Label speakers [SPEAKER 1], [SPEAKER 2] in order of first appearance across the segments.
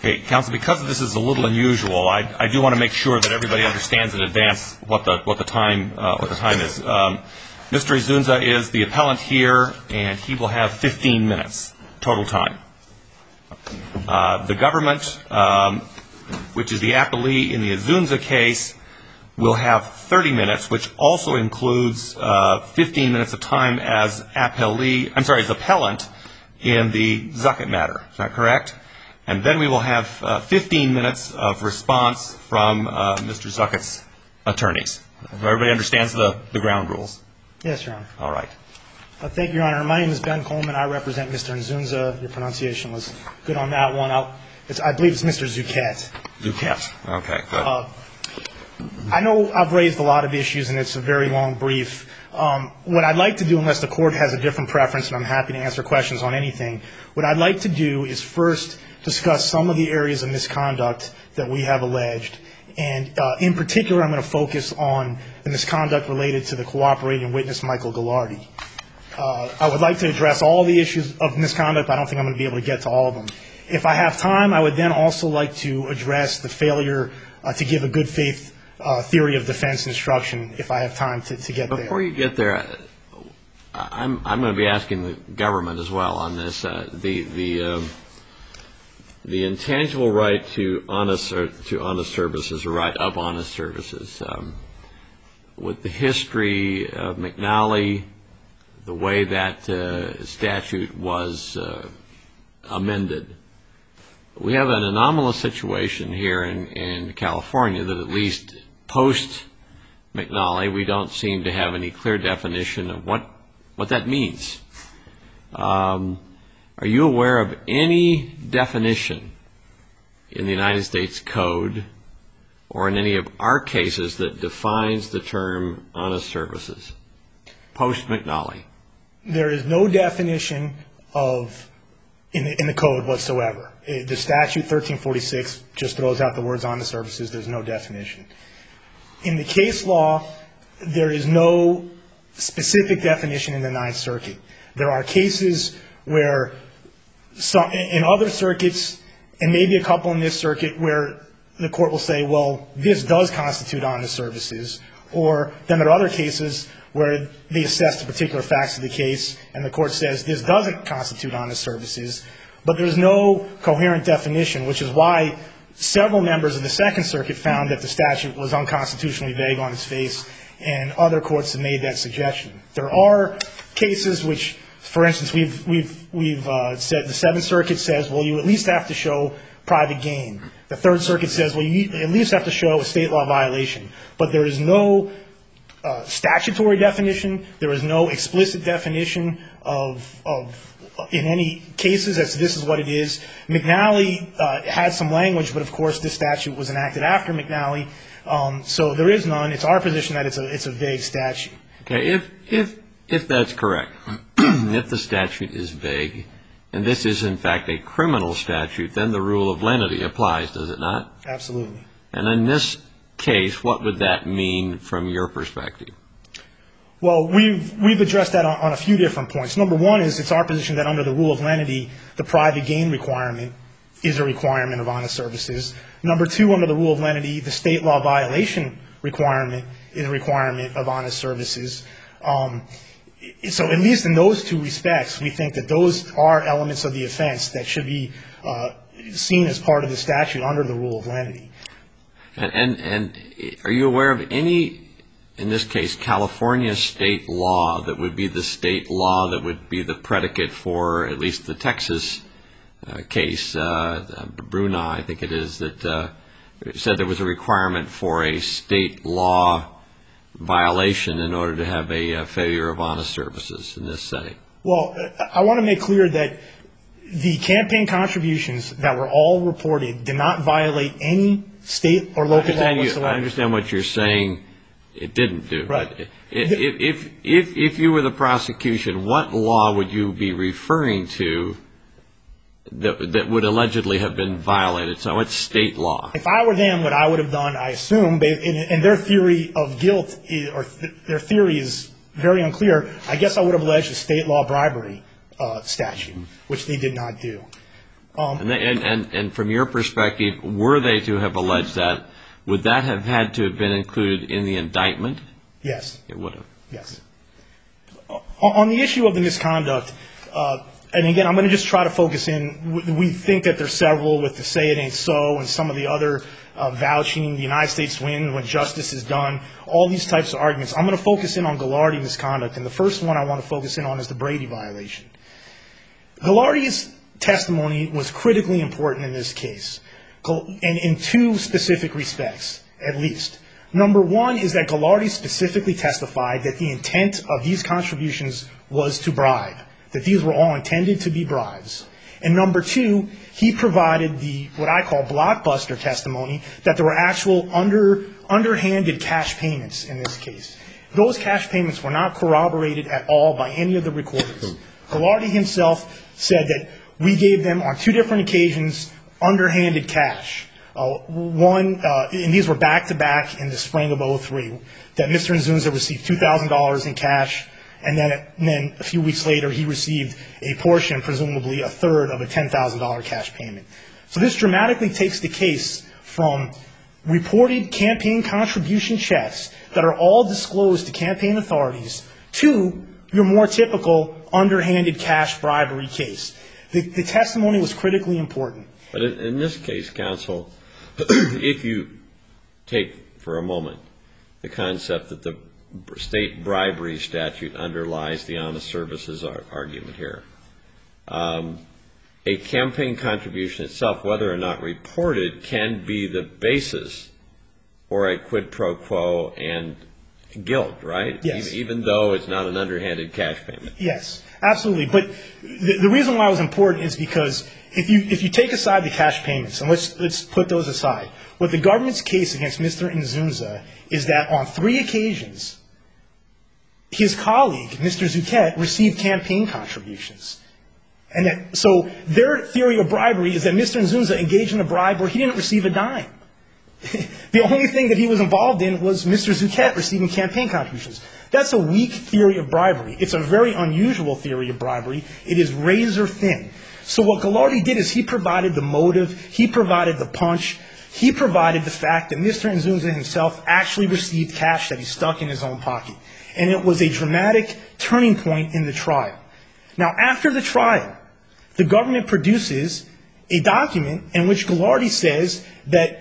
[SPEAKER 1] Okay, counsel, because this is a little unusual, I do want to make sure that everybody understands in advance what the time is. Mr. Izunza is the appellant here, and he will have 15 minutes total time. The government, which is the appellee in the Izunza case, will have 30 minutes, which also includes 15 minutes of time as appellant in the Zuckett matter. Is that correct? And then we will have 15 minutes of response from Mr. Zuckett's attorneys. Everybody understands the ground rules?
[SPEAKER 2] Yes, Your Honor.
[SPEAKER 1] All right.
[SPEAKER 2] Thank you, Your Honor. My name is Ben Coleman. I represent Mr. Izunza. Your pronunciation was good on that one. I believe it's Mr. Zuckett.
[SPEAKER 1] Zuckett. Okay, good.
[SPEAKER 2] I know I've raised a lot of issues, and it's a very long brief. What I'd like to do, unless the court has a different preference, and I'm happy to answer questions on anything, what I'd like to do is first discuss some of the areas of misconduct that we have alleged. And in particular, I'm going to focus on the misconduct related to the cooperating witness, Michael Ghilardi. I would like to address all the issues of misconduct. I don't think I'm going to be able to get to all of them. If I have time, I would then also like to address the failure to give a good faith theory of defense instruction, if I have time to get there.
[SPEAKER 3] Before you get there, I'm going to be asking the government as well on this. The intangible right to honest services, or right of honest services, with the history of McNally, the way that statute was amended, we have an anomalous situation here in California that at least post-McNally, we don't seem to have any clear definition of what that means. Are you aware of any definition in the United States Code or in any of our cases that defines the term honest services post-McNally?
[SPEAKER 2] There is no definition in the code whatsoever. The statute 1346 just throws out the words honest services. There's no definition. In the case law, there is no specific definition in the Ninth Circuit. There are cases where in other circuits, and maybe a couple in this circuit, where the court will say, well, this does constitute honest services. Or then there are other cases where they assess the particular facts of the case, and the court says this doesn't constitute honest services. But there's no coherent definition, which is why several members of the Second Circuit found that the statute was unconstitutionally vague on its face, and other courts have made that suggestion. There are cases which, for instance, we've said the Seventh Circuit says, well, you at least have to show private gain. The Third Circuit says, well, you at least have to show a state law violation. But there is no statutory definition. There is no explicit definition of in any cases as to this is what it is. McNally had some language, but of course this statute was enacted after McNally, so there is none. It's our position that it's a vague statute.
[SPEAKER 3] Okay, if that's correct, if the statute is vague, and this is in fact a criminal statute, then the rule of lenity applies, does it not?
[SPEAKER 2] Absolutely.
[SPEAKER 3] And in this case, what would that mean from your perspective?
[SPEAKER 2] Well, we've addressed that on a few different points. Number one is it's our position that under the rule of lenity, the private gain requirement is a requirement of honest services. Number two, under the rule of lenity, the state law violation requirement is a requirement of honest services. So at least in those two respects, we think that those are elements of the offense that should be seen as part of the statute under the rule of lenity. And
[SPEAKER 3] are you aware of any, in this case, California state law that would be the state law that would be the predicate for at least the Texas case, Bruna, I think it is, that said there was a requirement for a state law violation in order to have a failure of honest services in this setting?
[SPEAKER 2] Well, I want to make clear that the campaign contributions that were all reported did not violate any state or local law whatsoever.
[SPEAKER 3] I understand what you're saying it didn't do.
[SPEAKER 2] Right.
[SPEAKER 3] If you were the prosecution, what law would you be referring to that would allegedly have been violated? So it's state law.
[SPEAKER 2] If I were them, what I would have done, I assume, and their theory of guilt, or their theory is very unclear, I guess I would have alleged a state law bribery statute, which they did not do.
[SPEAKER 3] And from your perspective, were they to have alleged that, would that have had to have been included in the indictment?
[SPEAKER 2] Yes.
[SPEAKER 3] It would have.
[SPEAKER 2] Yes. On the issue of the misconduct, and again, I'm going to just try to focus in. We think that there's several with the say it ain't so and some of the other vouching, the United States win when justice is done, all these types of arguments. I'm going to focus in on Ghilardi misconduct, and the first one I want to focus in on is the Brady violation. Ghilardi's testimony was critically important in this case, and in two specific respects, at least. Number one is that Ghilardi specifically testified that the intent of these contributions was to bribe, that these were all intended to be bribes. And number two, he provided the, what I call blockbuster testimony, that there were actual underhanded cash payments in this case. Those cash payments were not corroborated at all by any of the recordings. Ghilardi himself said that we gave them on two different occasions underhanded cash. And these were back-to-back in the spring of 2003, that Mr. Nzunza received $2,000 in cash, and then a few weeks later he received a portion, presumably a third of a $10,000 cash payment. So this dramatically takes the case from reported campaign contribution checks that are all disclosed to campaign authorities to your more typical underhanded cash bribery case. The testimony was critically important.
[SPEAKER 3] But in this case, counsel, if you take for a moment the concept that the state bribery statute underlies the honest services argument here, a campaign contribution itself, whether or not reported, can be the basis for a quid pro quo and guilt, right?
[SPEAKER 2] Yes.
[SPEAKER 3] Even though it's not an underhanded cash payment.
[SPEAKER 2] Yes, absolutely. But the reason why it was important is because if you take aside the cash payments, and let's put those aside, what the government's case against Mr. Nzunza is that on 3 occasions, his colleague, Mr. Zuquette, received campaign contributions. And so their theory of bribery is that Mr. Nzunza engaged in a bribe where he didn't receive a dime. The only thing that he was involved in was Mr. Zuquette receiving campaign contributions. That's a weak theory of bribery. It's a very unusual theory of bribery. It is razor thin. So what Ghilardi did is he provided the motive, he provided the punch, he provided the fact that Mr. Nzunza himself actually received cash that he stuck in his own pocket. And it was a dramatic turning point in the trial. Now, after the trial, the government produces a document in which Ghilardi says that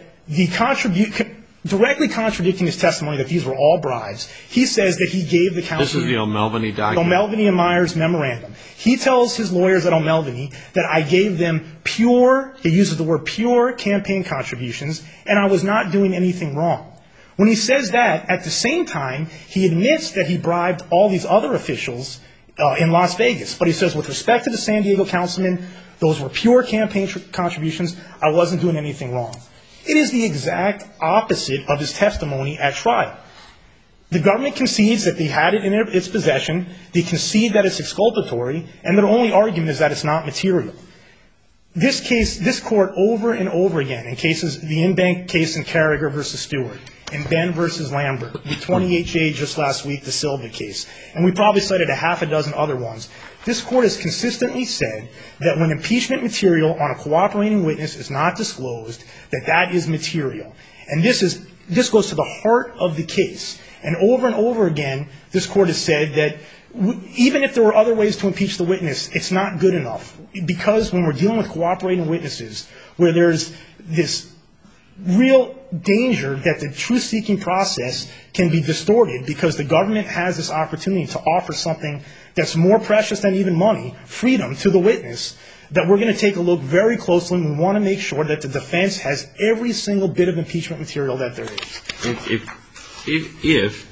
[SPEAKER 2] directly contradicting his testimony that these were all bribes, he says that he gave the counsel...
[SPEAKER 3] This is the O'Melveny document?
[SPEAKER 2] O'Melveny and Myers memorandum. He tells his lawyers at O'Melveny that I gave them pure, he uses the word pure, campaign contributions, and I was not doing anything wrong. When he says that, at the same time, he admits that he bribed all these other officials in Las Vegas. But he says, with respect to the San Diego councilman, those were pure campaign contributions. I wasn't doing anything wrong. It is the exact opposite of his testimony at trial. The government concedes that they had it in its possession, they concede that it's exculpatory, and their only argument is that it's not material. This case, this court over and over again, in cases, the in-bank case in Carragher v. Stewart, in Ben v. Lambert, the 28J just last week, the Silva case, and we probably cited a half a dozen other ones, this court has consistently said that when impeachment material on a cooperating witness is not disclosed, that that is material. And this goes to the heart of the case. And over again, this court has said that even if there were other ways to impeach the witness, it's not good enough. Because when we're dealing with cooperating witnesses, where there's this real danger that the truth-seeking process can be distorted because the government has this opportunity to offer something that's more precious than even money, freedom, to the witness, that we're going to take a look very closely, and we want to make sure that the defense has every single bit of impeachment material that there is.
[SPEAKER 3] If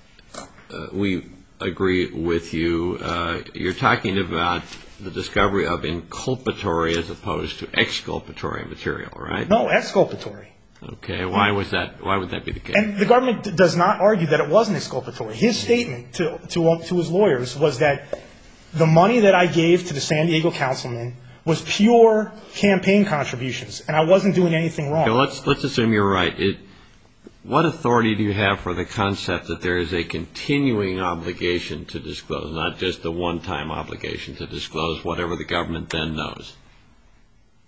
[SPEAKER 3] we agree with you, you're talking about the discovery of inculpatory as opposed to exculpatory material, right?
[SPEAKER 2] No, exculpatory.
[SPEAKER 3] Okay, why would that be the case?
[SPEAKER 2] And the government does not argue that it wasn't exculpatory. His statement to his lawyers was that the money that I gave to the San Diego councilman was pure campaign contributions, and I wasn't doing anything wrong.
[SPEAKER 3] Okay, let's assume you're right. What authority do you have for the concept that there is a continuing obligation to disclose, not just a one-time obligation to disclose whatever the government then knows?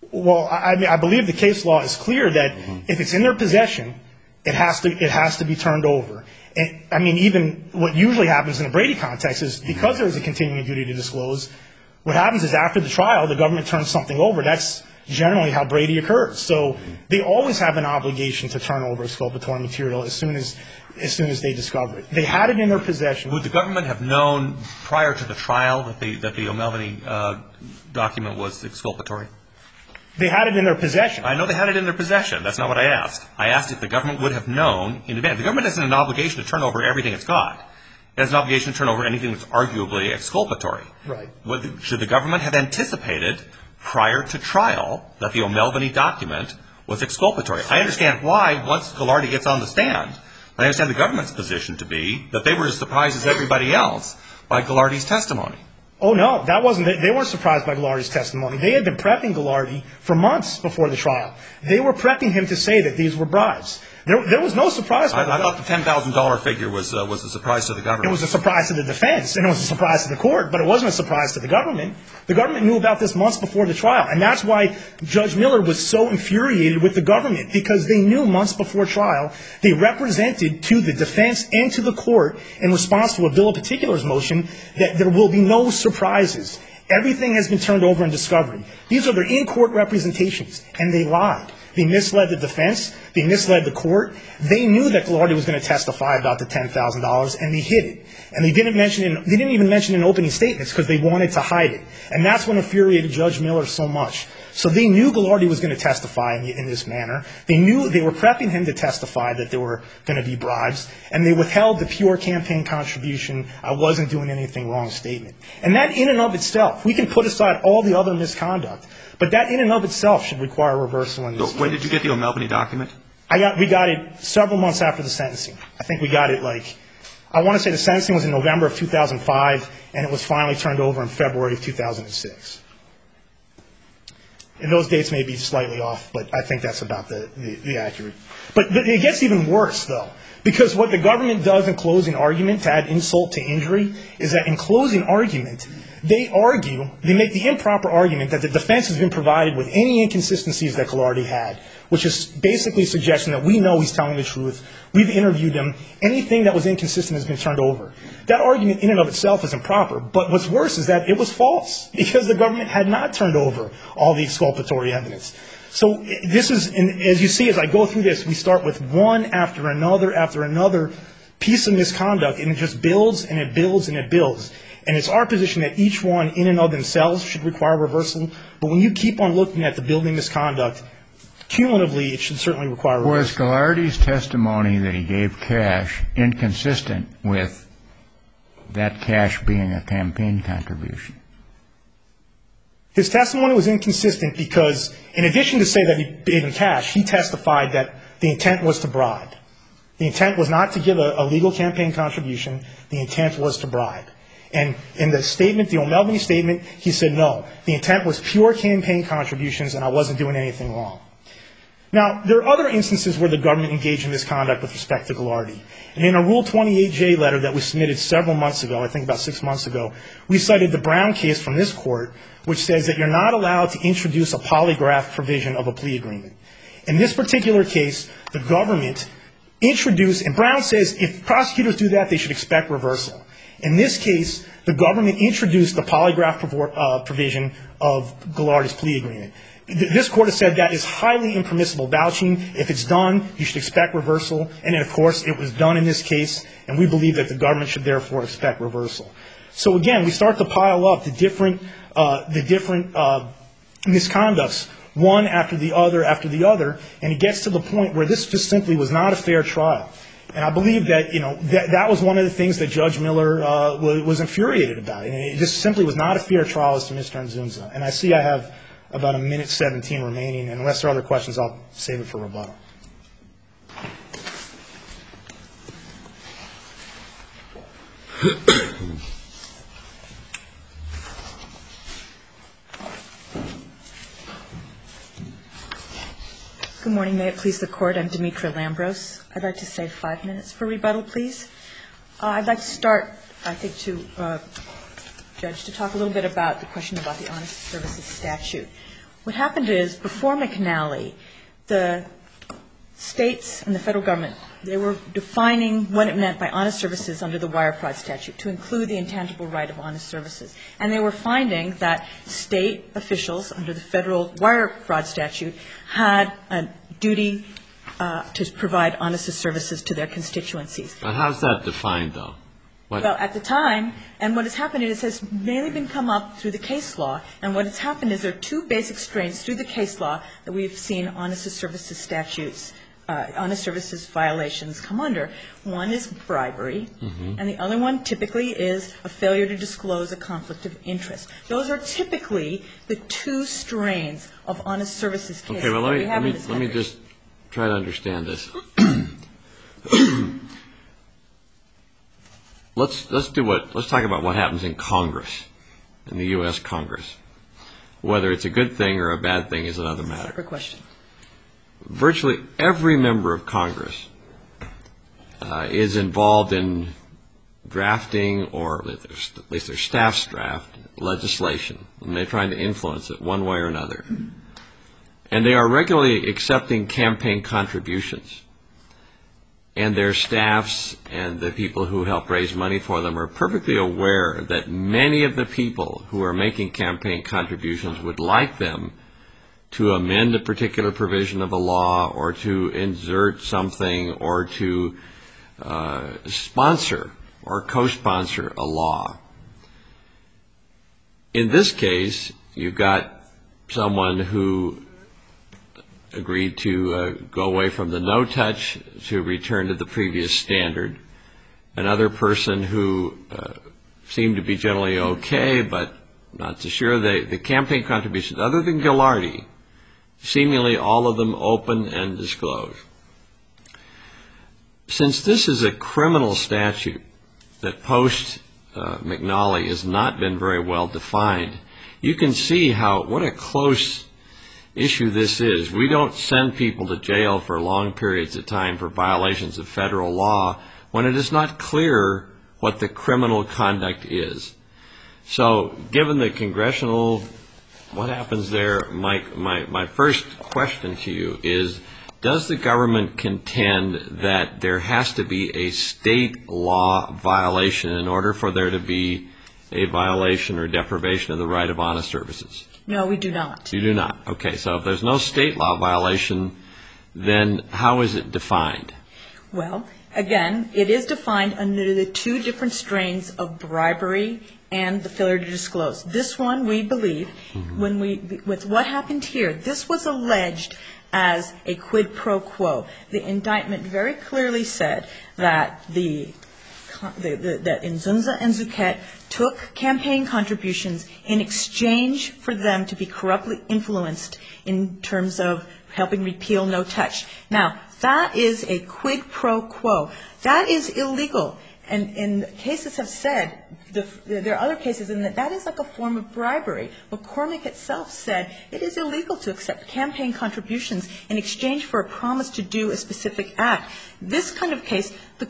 [SPEAKER 2] Well, I mean, I believe the case law is clear that if it's in their possession, it has to be turned over. And I mean, even what usually happens in a Brady context is because there is a continuing duty to disclose, what happens is after the trial, the government turns something over. That's generally how Brady occurs. So they always have an obligation to turn over exculpatory material as soon as they discover it. They had it in their possession.
[SPEAKER 1] Would the government have known prior to the trial that the O'Melveny document was exculpatory?
[SPEAKER 2] They had it in their possession.
[SPEAKER 1] I know they had it in their possession. That's not what I asked. I asked if the government would have known in advance. The government has an obligation to turn over everything it's got. It has an obligation to turn over anything that's arguably exculpatory.
[SPEAKER 2] Right.
[SPEAKER 1] Should the government have anticipated prior to trial that the O'Melveny document was exculpatory? I understand why once Ghilardi gets on the stand. I understand the government's position to be that they were as surprised as everybody else by Ghilardi's testimony.
[SPEAKER 2] Oh, no, that wasn't it. They weren't surprised by Ghilardi's testimony. They had been prepping Ghilardi for months before the trial. They were prepping him to say that these were bribes. There was no surprise.
[SPEAKER 1] I thought the $10,000 figure was a surprise to the government.
[SPEAKER 2] It was a surprise to the defense, and it was a surprise to the court, but it wasn't a surprise to the government. The government knew about this months before the trial, and that's why Judge Miller was so infuriated with the government, because they knew months before trial they represented to the defense and to the court in response to a bill of particulars motion that there will be no surprises. Everything has been turned over in discovery. These are their in-court representations, and they lied. They misled the defense. They misled the court. They knew that Ghilardi was going to testify about the $10,000, and they hid it. And they didn't even mention it in opening statements because they wanted to hide it. And that's what infuriated Judge Miller so much. So they knew Ghilardi was going to testify in this manner. They knew they were prepping him to testify that there were going to be bribes, and they withheld the pure campaign contribution, I wasn't doing anything wrong statement. And that in and of itself, we can put aside all the other misconduct, but that in and of itself should require reversal in this case.
[SPEAKER 1] When did you get the O'Melveny document?
[SPEAKER 2] We got it several months after the sentencing. I think we got it I want to say the sentencing was in November of 2005, and it was finally turned over in February of 2006. And those dates may be slightly off, but I think that's about the accurate. But it gets even worse, though, because what the government does in closing argument to add insult to injury is that in closing argument, they make the improper argument that the defense has been provided with any inconsistencies that Ghilardi had, which is basically suggesting that we know he's telling the truth. We've interviewed him. Anything that was inconsistent has been turned over. That argument in and of itself is improper. But what's worse is that it was false because the government had not turned over all the exculpatory evidence. So this is, and as you see, as I go through this, we start with one after another piece of misconduct, and it just builds and it builds and it builds. And it's our position that each one in and of themselves should require reversal. But when you keep on looking at the building misconduct, cumulatively, it should certainly require reversal.
[SPEAKER 4] Was Ghilardi's testimony that he gave cash inconsistent with that cash being a campaign contribution?
[SPEAKER 2] His testimony was inconsistent because, in addition to say that he gave him cash, he testified that the intent was to bribe. The intent was not to give a legal campaign contribution. The intent was to bribe. And in the statement, the O'Melveny statement, he said, no, the intent was pure campaign contributions and I wasn't doing anything wrong. Now, there are other instances where the government engaged in misconduct with respect to Ghilardi. And in a Rule 28J letter that was submitted several months ago, I think about 6 months ago, we cited the Brown case from this court, which says that you're not allowed to introduce a polygraph provision of a plea agreement. In this particular case, the government introduced, and Brown says if prosecutors do that, they should expect reversal. In this case, the government introduced the polygraph provision of Ghilardi's plea agreement. This court has said that is highly impermissible vouching. If it's done, you should expect reversal. And then, of course, it was done in this case, and we believe that the government should therefore expect reversal. So, again, we start to pile up the different misconducts, one after the other, and it gets to the point where this just simply was not a fair trial. And I believe that, that was one of the things that Judge Miller was infuriated about. And it just simply was not a fair trial as to Mr. Nzunza. And I see I have about 1:17 remaining. And unless there are other questions, I'll save it for rebuttal.
[SPEAKER 5] Good morning. May it please the Court. I'm Demetra Lambros. I'd like to save 5 minutes for rebuttal, please. I'd like to start, I think, Judge, to talk a little bit about the question about the honest services statute. What happened is, before McNally, the states and the federal government, they were defining what it meant by honest services under the wire fraud statute to include the intangible right of honest services. And they were finding that state officials under the federal wire fraud statute had a duty to provide honest services to their constituencies.
[SPEAKER 3] But how's that defined, though?
[SPEAKER 5] Well, at the time, and what has happened is it has mainly been come up through the case law, and what has happened is there are two basic strains through the case law that we've seen honest services statutes, honest services violations come under. One is bribery, and the other one typically is a failure to disclose a conflict of interest. Those are typically the two strains of honest services cases
[SPEAKER 3] that we have in this country. Let me just try to understand this. Let's talk about what happens in Congress, in the U.S. Congress. Whether it's a good thing or a bad thing is another matter.
[SPEAKER 5] Separate question.
[SPEAKER 3] Virtually every member of Congress is involved in drafting, or at least their staffs draft, legislation, and they're trying to influence it one way or another. And they are regularly accepting campaign contributions. And their staffs and the people who help raise money for them are perfectly aware that many of the people who are making campaign contributions would like them to amend a particular provision of a law or to insert something or to sponsor or co-sponsor a law. In this case, you've got someone who agreed to go away from the no-touch to return to the previous standard. Another person who seemed to be generally okay, but not so sure. The campaign contributions, other than Ghilardi, seemingly all of them open and disclosed. Since this is a criminal statute that post-McNally has not been very well defined, you can see what a close issue this is. We don't send people to jail for long periods of time for violations of federal law when it is not clear what the criminal conduct is. So given the congressional, what happens there, my first question to you is, does the government contend that there has to be a state law violation in order for there to be a violation or deprivation of the right of honest services?
[SPEAKER 5] No, we do not.
[SPEAKER 3] You do not. Okay, so if there's no state law violation, then how is it defined?
[SPEAKER 5] Well, again, it is defined under the two different strains of bribery and the failure to disclose. This one, we believe, with what happened here, this was alleged as a quid pro quo. The indictment very clearly said that that Inzunza and Zucchet took campaign contributions in exchange for them to be corruptly influenced in terms of helping repeal no touch. Now, that is a quid pro quo. That is illegal. And cases have said, there are other cases in that is like a form of bribery. McCormick itself said it is illegal to accept campaign contributions in exchange for a promise to do a specific act. This kind of case,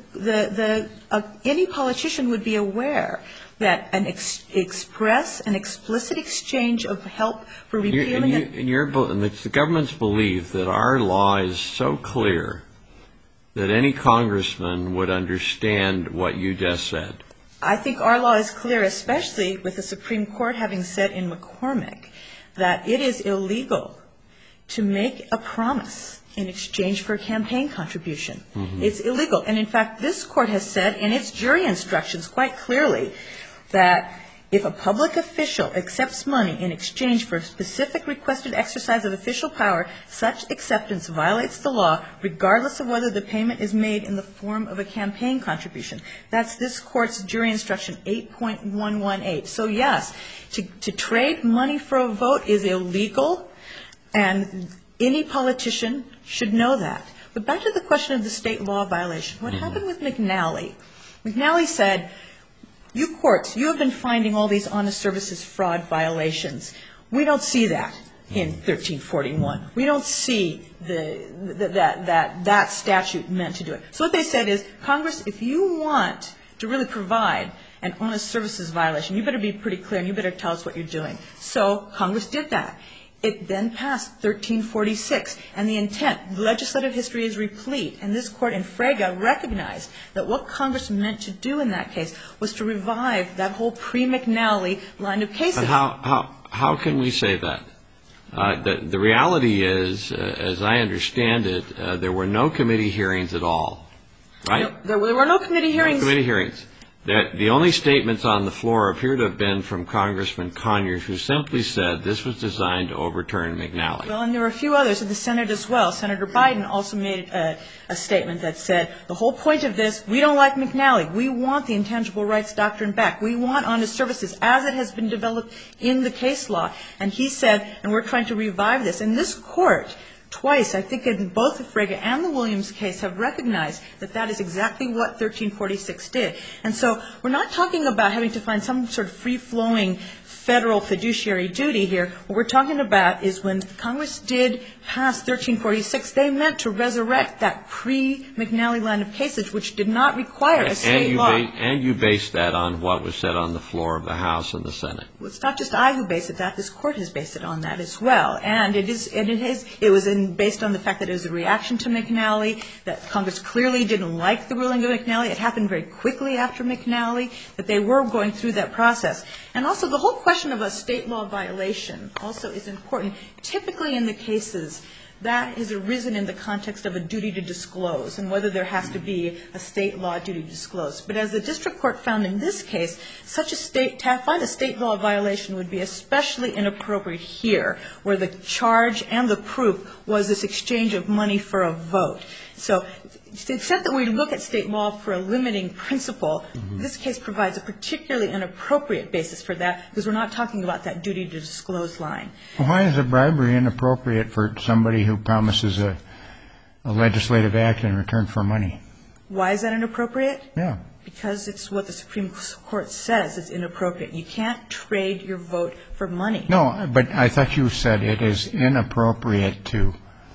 [SPEAKER 5] any politician would be aware that an explicit exchange of help for repealing it.
[SPEAKER 3] And it's the government's belief that our law is so clear that any congressman would understand what you just said.
[SPEAKER 5] I think our law is clear, especially with the Supreme Court having said in McCormick that it is illegal to make a promise in exchange for a campaign contribution. It's illegal. And, in fact, this Court has said in its jury instructions quite clearly that if a public official accepts money in exchange for a specific requested exercise of official power, such acceptance violates the law regardless of whether the payment is made in the form of a campaign contribution. That's this Court's jury instruction 8.118. So, yes, to trade money for a vote is illegal, and any politician should know that. But back to the question of the state law violation. What happened with McNally? McNally said, you courts, you have been finding all these honest services fraud violations. We don't see that in 1341. We don't see that statute meant to do it. So what they said is, Congress, if you want to really provide an honest services violation, you better be pretty clear and you better tell us what you're doing. So Congress did that. It then passed 1346, and the intent, legislative history is replete, and this court in Frege recognized that what Congress meant to do in that case was to revive that whole pre-McNally line of cases.
[SPEAKER 3] But how can we say that? The reality is, as I understand it, there were no committee hearings at all, right?
[SPEAKER 5] No, there were no committee hearings.
[SPEAKER 3] No committee hearings. The only statements on the floor appear to have been from Congressman Conyers, who simply said this was designed to overturn McNally.
[SPEAKER 5] Well, and there were a few others in the Senate as well. Senator Biden also made a statement that said, the whole point of this, we don't like McNally. We want the intangible rights doctrine back. We want honest services as it has been developed in the case law. And he said, and we're trying to revive this. And this court, twice, I think in both the Frege and the Williams case, have recognized that that is exactly what 1346 did. And so we're not talking about having to find some sort of free-flowing federal fiduciary duty here. What we're talking about is when Congress did pass 1346, they meant to resurrect that pre-McNally line of cases, which did not require a state law.
[SPEAKER 3] And you based that on what was said on the floor of the House and the Senate.
[SPEAKER 5] Well, it's not just I who based it. This court has based it on that as well. And it was based on the fact that it was a reaction to McNally, that Congress clearly didn't like the ruling of McNally. It happened very quickly after McNally, that they were going through that process. And also the whole question of a state law violation also is important. Typically in the cases, that has arisen in the context of a duty to disclose and whether there has to be a state law duty to disclose. But as the district court found in this case, such a to find a state law violation would be especially inappropriate here, where the charge and the proof was this exchange of money for a vote. So to the extent that we look at state law for a limiting principle, this case provides a particularly inappropriate basis for that, because we're not talking about that duty to disclose line.
[SPEAKER 4] Why is a bribery inappropriate for somebody who promises a legislative act in return for money?
[SPEAKER 5] Why is that inappropriate?
[SPEAKER 4] Yeah.
[SPEAKER 5] Because it's what the Supreme Court says is inappropriate. You can't trade your vote for money.
[SPEAKER 4] No, but I thought you said it is inappropriate to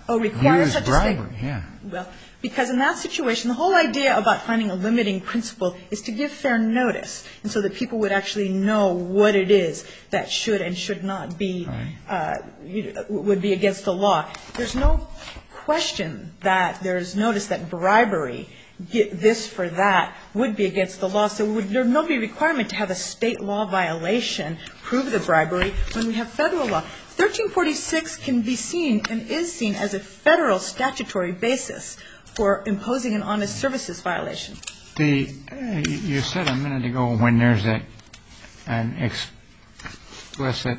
[SPEAKER 4] use bribery. Yeah.
[SPEAKER 5] Well, because in that situation, the whole idea about finding a limiting principle is to give fair notice, and so that people would actually know what it is that should and should not be, would be against the law. There's no question that there's notice that bribery, this for that, would be against the law. So there would no be requirement to have a state law violation prove the bribery when we have federal law. 1346 can be seen and is seen as a federal statutory basis for imposing an honest services violation.
[SPEAKER 4] You said a minute ago when there's an explicit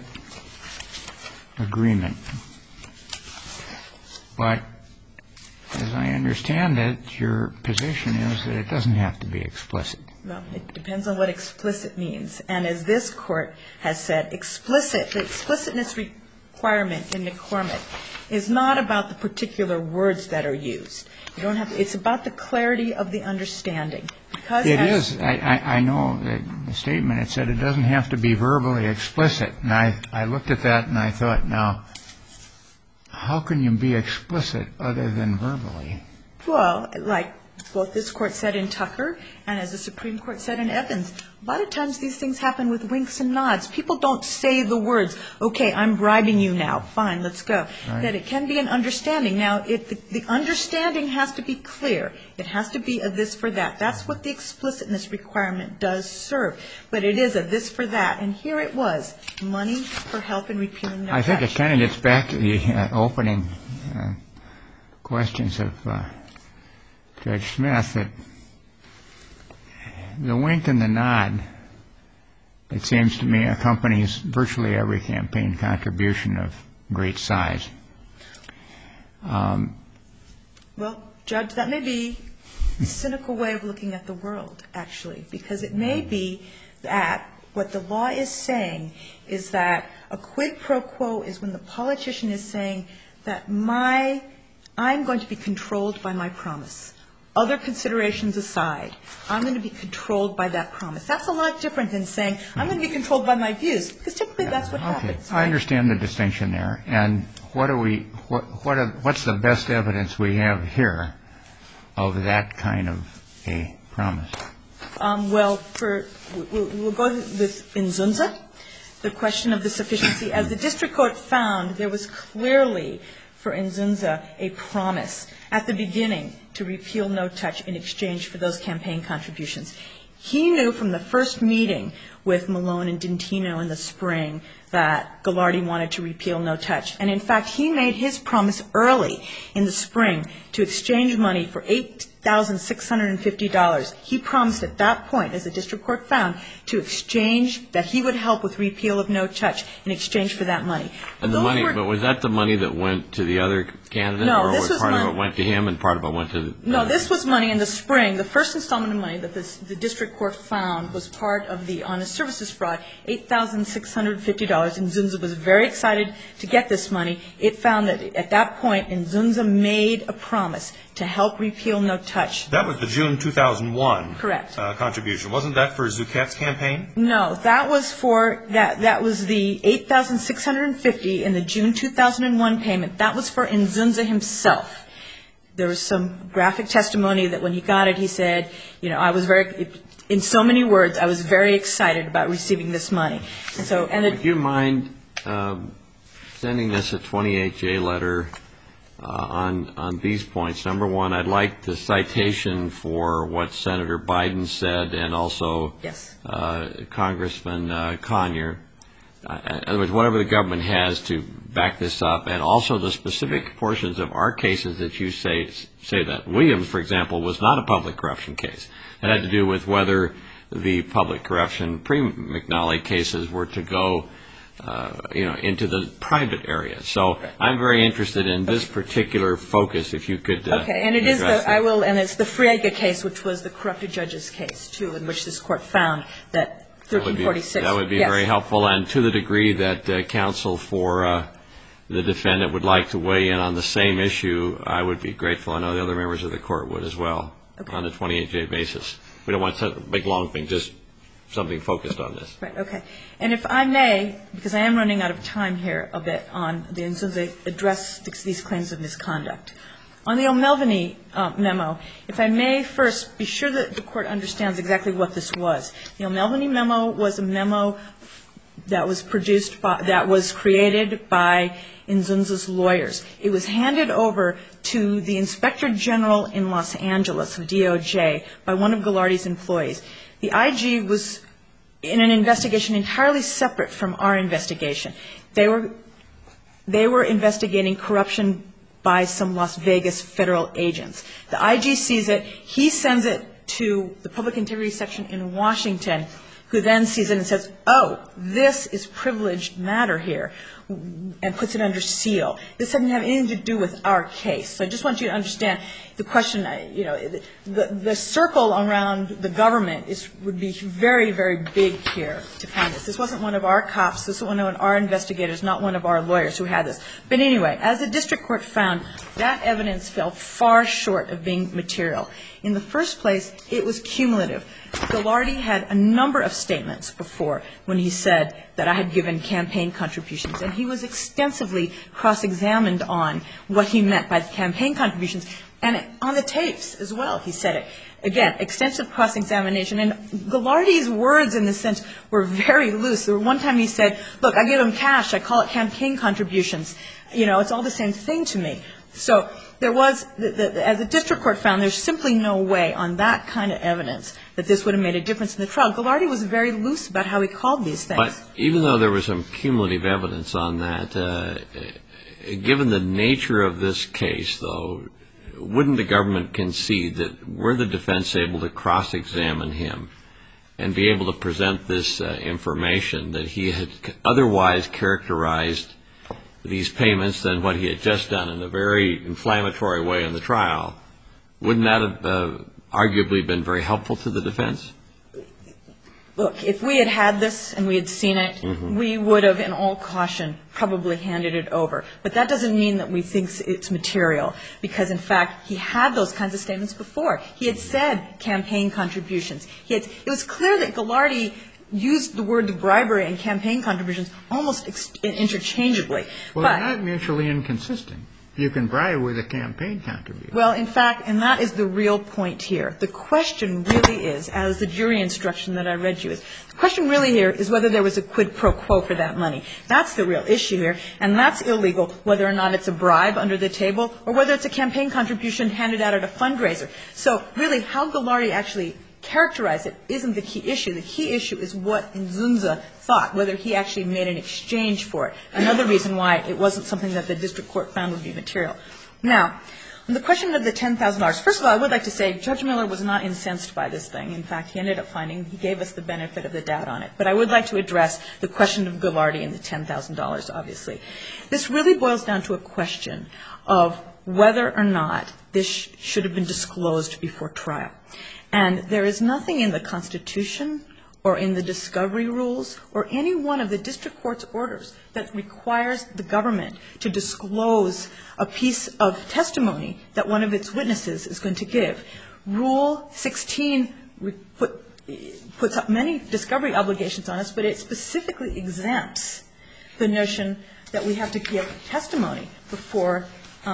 [SPEAKER 4] agreement. But as I understand it, your position is that it doesn't have to be explicit.
[SPEAKER 5] Well, it depends on what explicit means. And as this Court has said, the explicitness requirement in McCormick is not about the particular words that are used. You don't have to, it's about the clarity of the understanding. Because
[SPEAKER 4] it is. I know the statement, it said it doesn't have to be verbally explicit. And I looked at that and I thought, now, how can you be explicit other than verbally?
[SPEAKER 5] Well, like both this Court said in Tucker and as the Supreme Court said in Evans, a lot of times these things happen with winks and nods. People don't say the words, okay, I'm bribing you now. Fine, let's go.
[SPEAKER 4] Right.
[SPEAKER 5] That it can be an understanding. Now, the understanding has to be clear. It has to be a this for that. That's what the explicitness requirement does serve. But it is a this for that. And here it was, money for help in repealing no
[SPEAKER 4] I think it
[SPEAKER 5] tax.
[SPEAKER 4] kind of gets back to the opening questions of Judge Smith, that the wink and the nod, it seems to me, accompanies virtually every campaign contribution of great size.
[SPEAKER 5] Well, Judge, that may be a cynical way of looking at the world, actually, because it may be that what the law is saying is that a quid pro quo is when the politician is saying that I'm going to be controlled by my promise. Other considerations aside, I'm going to be controlled by that promise. That's a lot different than saying I'm going to be controlled by my views, because typically that's what happens.
[SPEAKER 4] I understand the distinction there. And what's the best evidence we have here of that kind of a promise?
[SPEAKER 5] Well, we'll go with Nzunza. the question of the sufficiency. As the district court found, there was clearly for Nzunza a promise at the beginning to repeal no touch in exchange for those campaign contributions. He knew from the first meeting with Malone and Dentino in the spring that Ghilardi wanted to repeal no touch. And in fact, he made his promise early in the spring to exchange money for $8,650. He promised at that point, as the district court found, to exchange, that he would help with repeal of no touch in exchange for that money.
[SPEAKER 3] And the money, but was that the money that went to the other candidate?
[SPEAKER 5] No, this was
[SPEAKER 3] part
[SPEAKER 5] money.
[SPEAKER 3] of it went to him and part of it went to
[SPEAKER 5] No, this was money in the spring. The first installment of money that the district court found was part of the honest services fraud, $8,650. Nzunza was very excited to get this money. It found that at that point, Nzunza made a promise to help repeal no touch.
[SPEAKER 1] That was the June 2001
[SPEAKER 5] Correct.
[SPEAKER 1] Contribution. Wasn't that for Zucchette's campaign?
[SPEAKER 5] No, that was for that was the $8,650 in the June 2001 payment. That was for Nzunza himself. There was some graphic testimony that when he got it, he said, you know, I was very, in so many words, I was very excited about receiving this money. And so, would
[SPEAKER 3] you mind sending us a 28-J letter on these points? Number one, I'd like the citation for what Senator Biden said and also Congressman Conyer. In other words, whatever the government has to back this up, and also the specific portions of our cases that you say that. Williams, for example, was not a public corruption case. It had to do with whether the public corruption pre-McNally cases were to go into the private area. So I'm very interested in this particular focus, if you could
[SPEAKER 5] okay, and it is and it's the Friega case, which was the corrupted judge's case, too, in which this court found that 1346.
[SPEAKER 3] That would be very helpful, and to the degree that counsel for the defendant would like to weigh in on the same issue, I would be grateful. I know the other members of the court would as well, on the 28-J basis. We don't want a big, long thing, just something focused on this.
[SPEAKER 5] Right, okay. And if I may, because I am running out of time here a bit on the Nzunza address these claims of misconduct. On the O'Melveny memo, if I may first be sure that the court understands exactly what this was. The O'Melveny memo was a memo that was created by Nzunza's lawyers. It was handed over to the Inspector General in Los Angeles of DOJ by one of Ghilardi's employees. The IG was in an investigation entirely separate from our investigation. They were investigating corruption by some Las Vegas federal agents. The IG sees it. He sends it to the Public Integrity Section in Washington, who then sees it and says, oh, this is privileged matter here, and puts it under seal. This doesn't have anything to do with our case. So I just want you to understand the question, you know, the circle around the government would be very, very big here to find this. This wasn't one of our cops. This wasn't one of our investigators, not one of our lawyers who had this. But anyway, as the district court found, that evidence fell far short of being material. In the first place, it was cumulative. Ghilardi had a number of statements before when he said that I had given campaign contributions, and he was extensively cross-examined on what he meant by campaign contributions, and on the tapes as well, he said it. Again, extensive cross-examination, and Ghilardi's words in this sense were very loose. One time he said, look, I give him cash, I call it campaign contributions. You know, it's all the same thing to me. So there was, as the district court found, there's simply no way on that kind of evidence that this would have made a difference in the trial. Ghilardi was very loose about how he called these things.
[SPEAKER 3] But even though there was some cumulative evidence on that, given the nature of this case, though, wouldn't the government concede that were the defense able to cross-examine him and be able to present this information that he had otherwise characterized these payments than what he had just done in a very inflammatory way in the trial, wouldn't that have arguably been very helpful to the defense?
[SPEAKER 5] Look, if we had had this and we had seen it, we would have, in all caution, probably handed it over. But that doesn't mean that we think it's material, because, in fact, he had those kinds of statements before. He had said campaign contributions. It was clear that Ghilardi used the word bribery and campaign contributions almost interchangeably.
[SPEAKER 4] Well, they're not mutually inconsistent. You can bribe with a campaign contribution.
[SPEAKER 5] Well, in fact, and that is the real point here. The question really is, as the jury instruction that I read you is, the question really here is whether there was a quid pro quo for that money. That's the real issue here, and that's illegal, whether or not it's a bribe under the table or whether it's a campaign contribution handed out at a fundraiser. So really, how Ghilardi actually characterized it isn't the key issue. The key issue is what Nzunza thought, whether he actually made an exchange for it. Another reason why it wasn't something that the district court found would be material. Now, on the question of the $10,000, first of all, I would like to say Judge Miller was not incensed by this thing. In fact, he ended up finding, he gave us the benefit of the doubt on it. But I would like to address the question of Ghilardi and the $10,000, obviously. This really boils down to a question of whether or not this should have been disclosed before trial. And there is nothing in the Constitution or in the discovery rules or any one of the district court's orders that requires the government to disclose a piece of testimony that one of its witnesses is going to give. Rule 16 puts up many discovery obligations on us, but it specifically exempts the notion that we have to give testimony before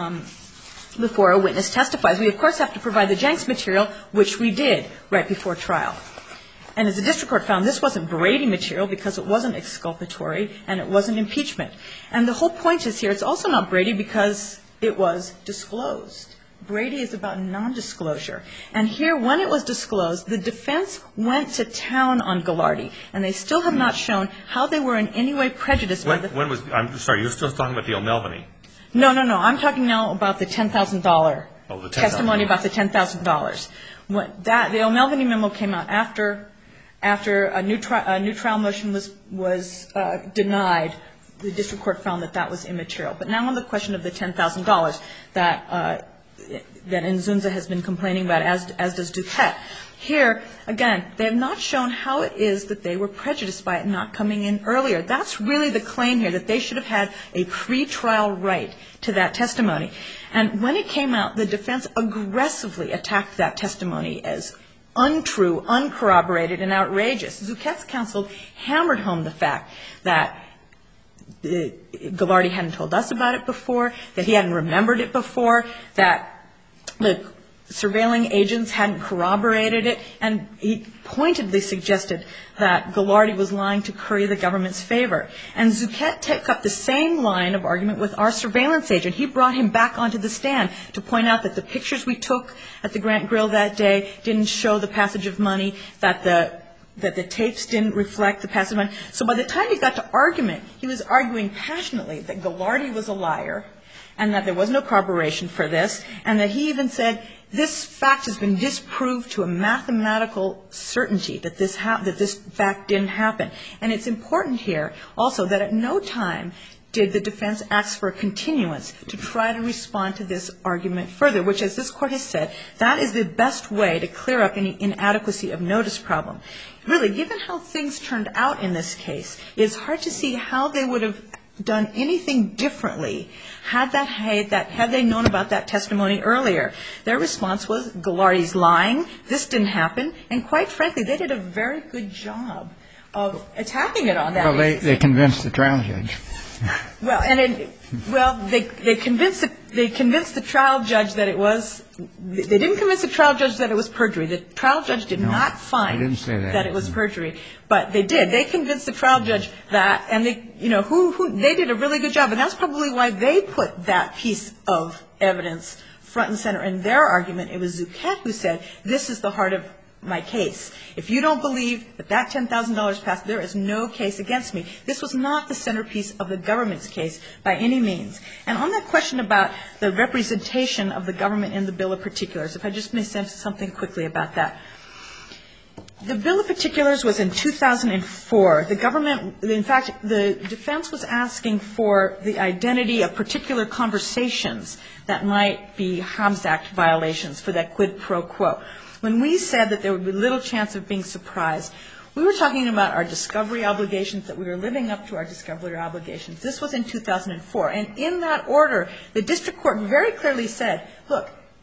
[SPEAKER 5] a witness testifies. We, of course, have to provide the Jenks material, which we did right before trial. And as the district court found, this wasn't Brady material because it wasn't exculpatory and it wasn't impeachment. And the whole point is here, it's also not Brady because it was disclosed. Brady is about nondisclosure. And here, when it was disclosed, the defense went to town on Ghilardi, and they still have not shown how they were in any way prejudiced by the...
[SPEAKER 1] I'm sorry, you're still talking about the O'Melveny.
[SPEAKER 5] No. I'm talking now about the $10,000 testimony about the $10,000. The O'Melveny memo came out after a new trial motion was denied. The district court found that was immaterial. But now on the question of the $10,000 that Nzunza has been complaining about, as does Duquette. Here, again, they have not shown how it is that they were prejudiced by it not coming in earlier. That's really the claim here, that they should have had a pretrial right to that testimony. And when it came out, the defense aggressively attacked that testimony as untrue, uncorroborated, and outrageous. Duquette's counsel hammered home the fact that Ghilardi hadn't told us about it before, that he hadn't remembered it before, that the surveilling agents hadn't corroborated it, and he pointedly suggested that Ghilardi was lying to curry the government's favor. And Duquette took up the same line of argument with our surveillance agent. He brought him back onto the stand to point out that the pictures we took at the Grant Grill that day didn't show the passage of money, that the tapes didn't reflect the passage of money. So by the time he got to argument, he was arguing passionately that Ghilardi was a liar and that there was no corroboration for this, and that he even said, this fact has been disproved to a mathematical certainty that this fact didn't happen. And it's important here also that at no time did the defense ask for a continuance to try to respond to this argument further, which, as this Court has said, that is the best way to clear up any inadequacy of notice problem. Really, given how things turned out in this case, it's hard to see how they would have done anything differently had they known about that testimony earlier. Their response was, Ghilardi's lying, this didn't happen, and quite frankly, they did a very good job of attacking it on that basis.
[SPEAKER 4] Well, they convinced the trial judge.
[SPEAKER 5] They convinced the trial judge that it was. They didn't convince the trial judge that it was perjury. The trial judge did not find that it was perjury, but they did. They convinced the trial judge that, and they did a really good job, and that's probably why they put that piece of evidence front and center in their argument. It was Duquette who said, this is the heart of my case. If you don't believe that $10,000 passed, there is no case against me. This was not the centerpiece of the government's case by any means. And on that question about the representation of the government in the Bill of Particulars, if I just may say something quickly about that. The Bill of Particulars was in 2004. The government, in fact, the defense was asking for the identity of particular conversations that might be Hobbs Act violations for that quid pro quo. When we said that there would be little chance of being surprised, we were talking about our discovery obligations, that we were living up to our discovery obligations. This was in 2004. And in that order, the district court very clearly said, look,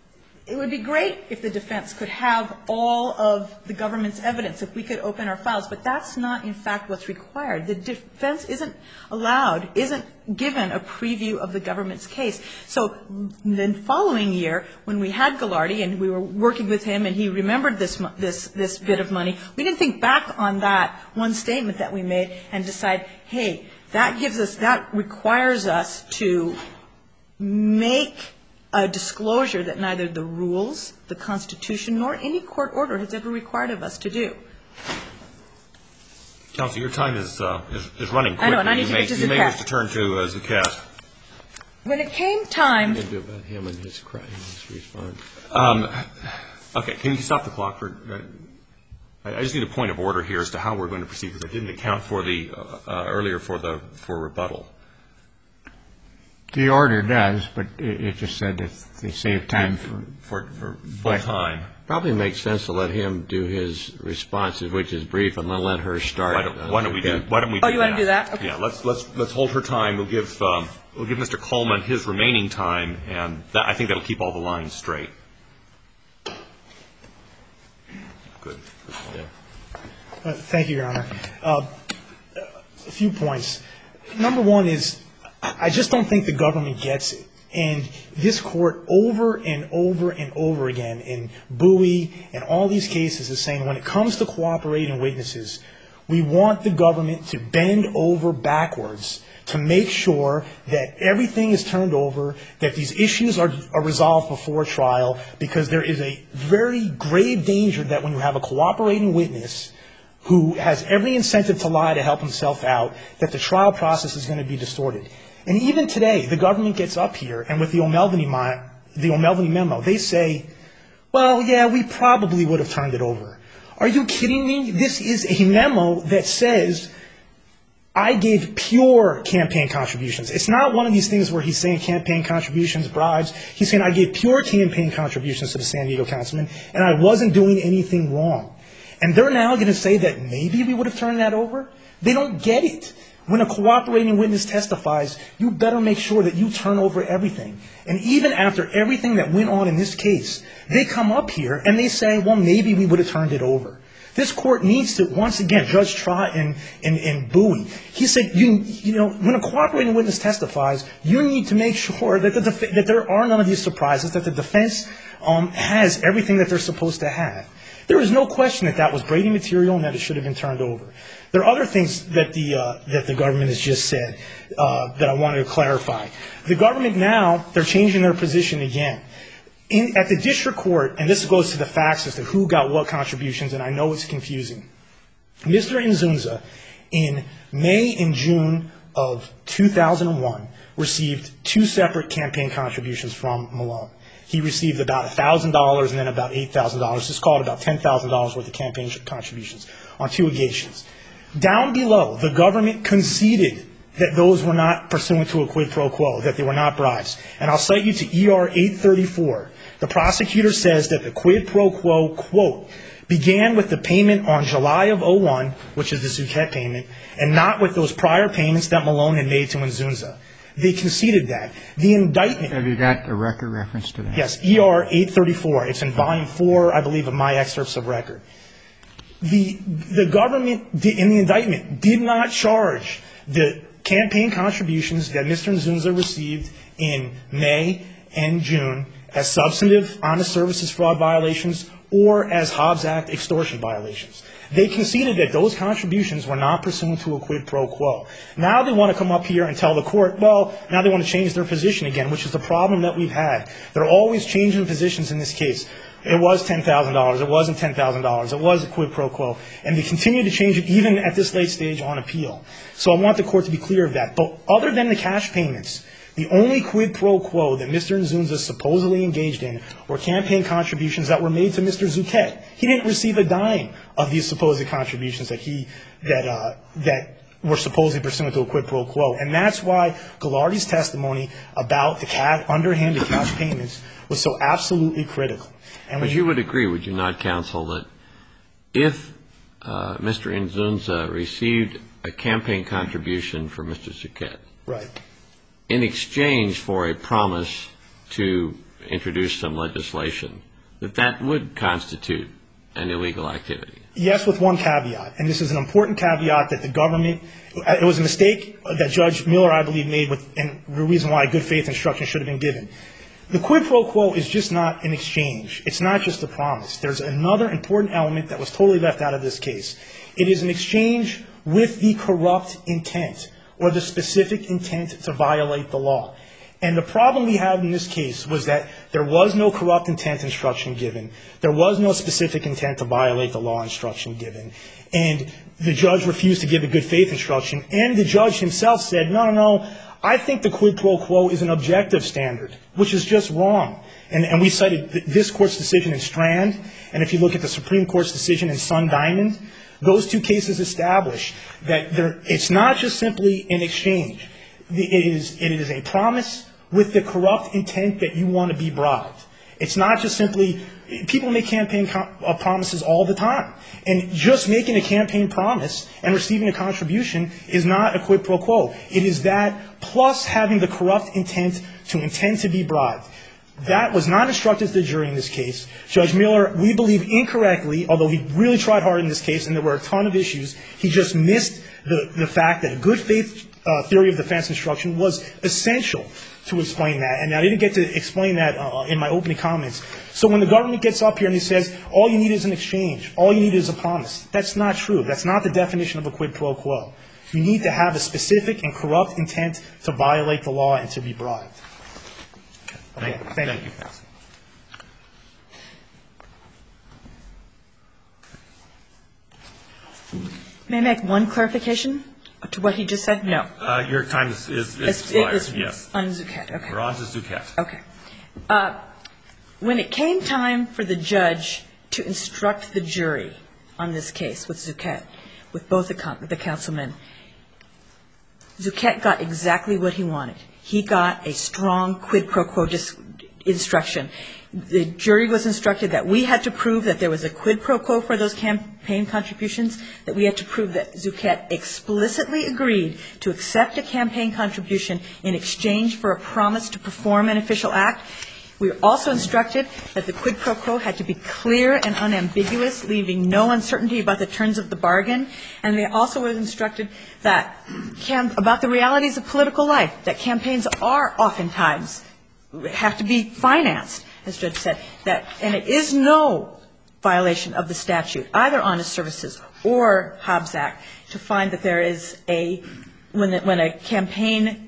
[SPEAKER 5] it would be great if the defense could have all of the government's evidence, if we could open our files, but that's not, in fact, what's required. The defense isn't allowed, isn't given a preview of the government's case. So the following year, when we had Ghilardi and we were working with him and he remembered this bit of money, we didn't think back on that one statement that we made and decide, hey, that requires us to make a disclosure that neither the rules, the Constitution, nor any court order has ever required of us to do.
[SPEAKER 1] Counsel, your time is running quickly.
[SPEAKER 5] I know, and I need to get to Zucat.
[SPEAKER 1] You may wish to turn to Zucat.
[SPEAKER 5] When it came time...
[SPEAKER 3] What do you do about him and his response?
[SPEAKER 1] Okay, can you stop the clock for... I just need a point of order here as to how we're going to proceed, because I didn't account for the earlier for rebuttal.
[SPEAKER 4] The order does, but it just said that they save time
[SPEAKER 1] for full time.
[SPEAKER 3] Probably makes sense to let him do his responses, which is brief, and then let her start.
[SPEAKER 1] Why don't we do that?
[SPEAKER 5] Oh, you want to do that? Okay.
[SPEAKER 1] Yeah, let's hold her time. We'll give Mr. Coleman his remaining time, and I think that'll keep all the lines straight. Good. Yeah.
[SPEAKER 2] Thank you, Your Honor. A few points. Number one is, I just don't think the government gets it. And this court over and over and over again in Bowie and all these cases is saying when it comes to cooperating witnesses, we want the government to bend over backwards to make sure that everything is turned over, that these issues are resolved before trial, because there is a very grave danger that when you have a cooperating witness who has every incentive to lie to help himself out, that the trial process is going to be distorted. And even today, the government gets up here, and with the O'Melveny memo, they say, well, yeah, we probably would have turned it over. Are you kidding me? This is a memo that says I gave pure campaign contributions. It's not one of these things where he's saying campaign contributions, bribes. He's saying I gave pure campaign contributions to the San Diego councilman, and I wasn't doing anything wrong. And they're now going to say that maybe we would have turned that over? They don't get it. When a cooperating witness testifies, you better make sure that you turn over everything. And even after everything that went on in this case, they come up here and they say, well, maybe we would have turned it over. This court needs to, once again, Judge Trott and Bowie, he said, you know, when a cooperating witness testifies, you need to make sure that there are none of these surprises, that the defense has everything that they're supposed to have. There is no question that that was Brady material and that it should have been turned over. There are other things that the government has just said that I wanted to clarify. The government now, they're changing their position again. At the district court, and this goes to the facts as to who got what contributions, and I know it's confusing. Mr. Inzunza, in May and June of 2001, received two separate campaign contributions from Malone. He received about $1,000 and then about $8,000. Just called about $10,000 worth of campaign contributions on two occasions. Down below, the government conceded that those were not pursuant to a quid pro quo, that they were not bribes. And I'll cite you to ER 834. The prosecutor says that the quid pro quo, quote, began with the payment on July of 01, which is the Zucchett payment, and not with those prior payments that Malone had made to Inzunza. They conceded that. The indictment...
[SPEAKER 4] Have you got a record reference to that?
[SPEAKER 2] Yes, ER 834. It's in volume 4, I believe, of my excerpts of record. The government, in the indictment, did not charge the campaign contributions that Mr. Inzunza received in May and June as substantive honest services fraud violations or as Hobbs Act extortion violations. They conceded that those contributions were not pursuant to a quid pro quo. Now they want to come up here and tell the court, well, now they want to change their position again, which is the problem that we've had. They're always changing positions in this case. It was $10,000. It wasn't $10,000. It was a quid pro quo. And they continue to change it even at this late stage on appeal. So I want the court to be clear of that. But other than the cash payments, the only quid pro quo that Mr. Inzunza supposedly engaged in were campaign contributions that were made to Mr. Zucchett. He didn't receive a dime of these supposed contributions that were supposedly pursuant to a quid pro quo. And that's why Ghilardi's testimony about the underhanded cash payments was so absolutely critical.
[SPEAKER 3] But you would agree, would you not, counsel, that if Mr. Inzunza received a campaign contribution from Mr. Zucchett,
[SPEAKER 2] right,
[SPEAKER 3] in exchange for a promise to introduced some legislation, that would constitute an illegal activity.
[SPEAKER 2] Yes, with one caveat, and this is an important caveat that the government, it was a mistake that Judge Miller, I believe, made and the reason why good faith instruction should have been given. The quid pro quo is just not an exchange. It's not just a promise. There's another important element that was totally left out of this case. It is an exchange with the corrupt intent or the specific intent to violate the law. And the problem we have in this case was that there was no corrupt intent instruction given. There was no specific intent to violate the law instruction given. And the judge refused to give a good faith instruction. And the judge himself said, no, I think the quid pro quo is an objective standard, which is just wrong. And we cited this Court's decision in Strand. And if you look at the Supreme Court's decision in Sun Diamond, those two cases establish that it's not just simply an exchange. It is a promise with the corrupt intent that you want to be bribed. It's not just simply, people make campaign promises all the time. And just making a campaign promise and receiving a contribution is not a quid pro quo. It is that plus having the corrupt intent to intend to be bribed. That was not instructed to the jury in this case. Judge Miller, we believe incorrectly, although he really tried hard in this case and there were a ton of issues, he just missed the fact that a good faith theory of defense instruction was essential to explain that. And I didn't get to explain that in my opening comments. So when the government gets up here and he says, all you need is an exchange, all you need is a promise, that's not true. That's not the definition of a quid pro quo. You need to have a specific and corrupt intent to violate the law and to be bribed. Okay, thank you.
[SPEAKER 5] May I make one clarification to what he just said? No.
[SPEAKER 1] Your time is expired. Yes.
[SPEAKER 5] On Zuchet. Okay.
[SPEAKER 1] We're on to Zuchet.
[SPEAKER 5] Okay. When it came time for the judge to instruct the jury on this case with Zuchet, with both the councilmen, Zuchet got exactly what he wanted. He got a strong quid pro quo instruction. The jury was instructed that we had to prove that there was a quid pro quo for those campaign contributions, that we had to prove that Zuchet explicitly agreed to accept a campaign contribution in exchange for a promise to perform an official act. We were also instructed that the quid pro quo had to be clear and unambiguous, leaving no uncertainty about the terms of the bargain. And they also were instructed that about the realities of political life, that campaigns are oftentimes have to be financed, as Judge said, and it is no violation of the statute, either honest services or Hobbs Act, to find that there is when a campaign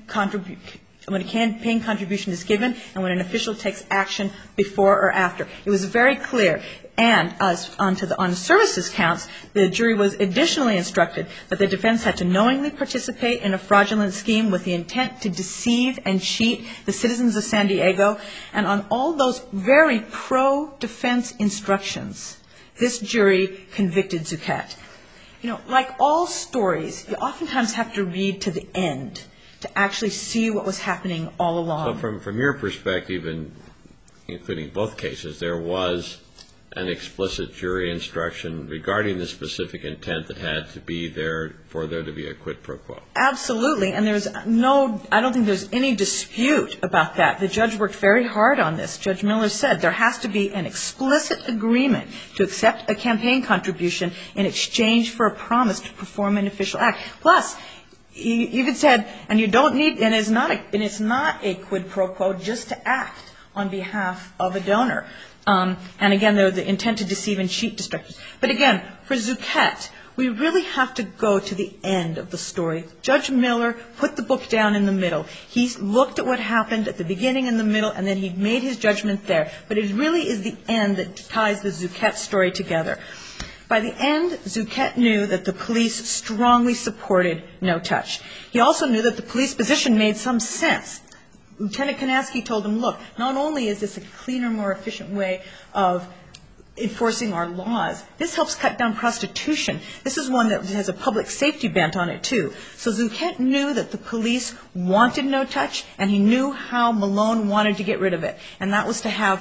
[SPEAKER 5] contribution is given and when an official takes action before or after. It was very clear. And onto the honest services counts, the jury was additionally instructed that the defense had to knowingly participate in a fraudulent scheme with the intent to deceive and cheat the citizens of San Diego. And on all those very pro-defense instructions, this jury convicted Zuchet. You know, like all stories, you oftentimes have to read to the end to actually see what was happening all along.
[SPEAKER 3] So from your perspective, and including both cases, there was an explicit jury instruction regarding the specific intent that had to be there for there to be a quid pro quo.
[SPEAKER 5] Absolutely. And I don't think there's any dispute about that. The judge worked very hard on this. Judge Miller said there has to be an explicit agreement to accept a campaign contribution in exchange for a promise to perform an official act. Plus, he even said, and it's not a quid pro quo just to act on behalf of a donor. And again, the intent to deceive and cheat destructors. But again, for Zuchet, we really have to go to the end of the story. Judge Miller put the book down in the middle. He looked at what happened at the beginning and the middle, and then he made his judgment there. But it really is the end that ties the Zuchet story together. By the end, Zuchet knew that the police strongly supported no touch. He also knew that the police position made some sense. Lieutenant Kanaski told him, look, not only is this a cleaner, more efficient way of enforcing our laws, this helps cut down prostitution. This is one that has a public safety bent on it, too. So Zuchet knew that the police wanted no touch, and he knew how Malone wanted to get rid of it. And that was to have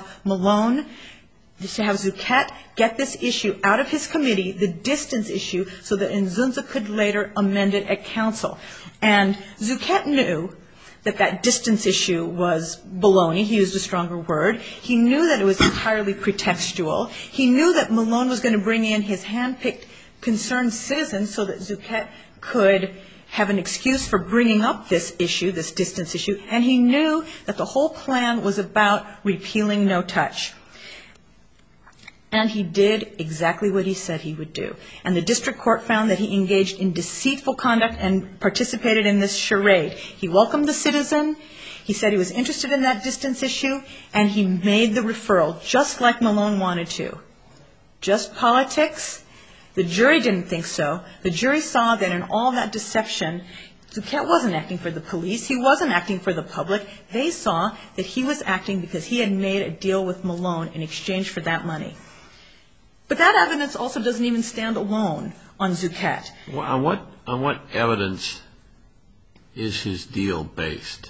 [SPEAKER 5] Zuchet get this issue out of his committee, the distance issue, so that Nzunza could later amend it at council. And Zuchet knew that distance issue was baloney. He used a stronger word. He knew that it was entirely pretextual. He knew that Malone was going to bring in his hand-picked concerned citizens so that Zucchet could have an excuse for bringing up this issue, this distance issue, and he knew that the whole plan was about repealing no touch. And he did exactly what he said he would do. And the district court found that he engaged in deceitful conduct and participated in this charade. He welcomed the citizen. He said he was interested in that distance issue, and he made the referral just like Malone wanted to. Just politics? The jury didn't think so. The jury saw that in all that deception, Zucchet wasn't acting for the police. He wasn't acting for the public. They saw that he was acting because he had made a deal with Malone in exchange for that money. But that evidence also doesn't even stand alone on Zucchet.
[SPEAKER 3] Well, on what evidence is his deal based?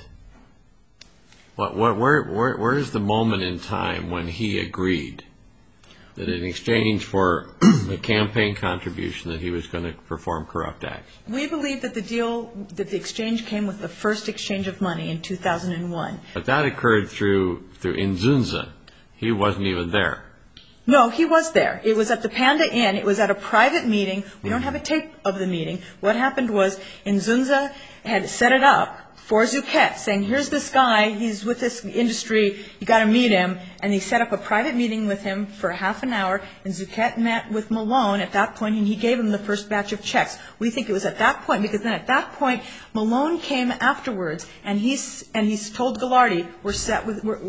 [SPEAKER 3] Where is the moment in time when he agreed that in exchange for the campaign contribution that he was going to perform corrupt acts?
[SPEAKER 5] We believe that the exchange came with the first exchange of money in 2001.
[SPEAKER 3] But that occurred through Inzunza. He wasn't even there.
[SPEAKER 5] No, he was there. It was at the Panda Inn. It was at a private meeting. We don't have a tape of the meeting. What happened was Inzunza had set it up for Zucchet, saying, here's this guy, he's with this industry, you got to meet him. And he set up a private meeting with him for half an hour, and Zucchet met with Malone at that point, and he gave him the first batch of checks. We think it was at that point, because then at that point, Malone came afterwards, and he's told Ghilardi, we're set with, we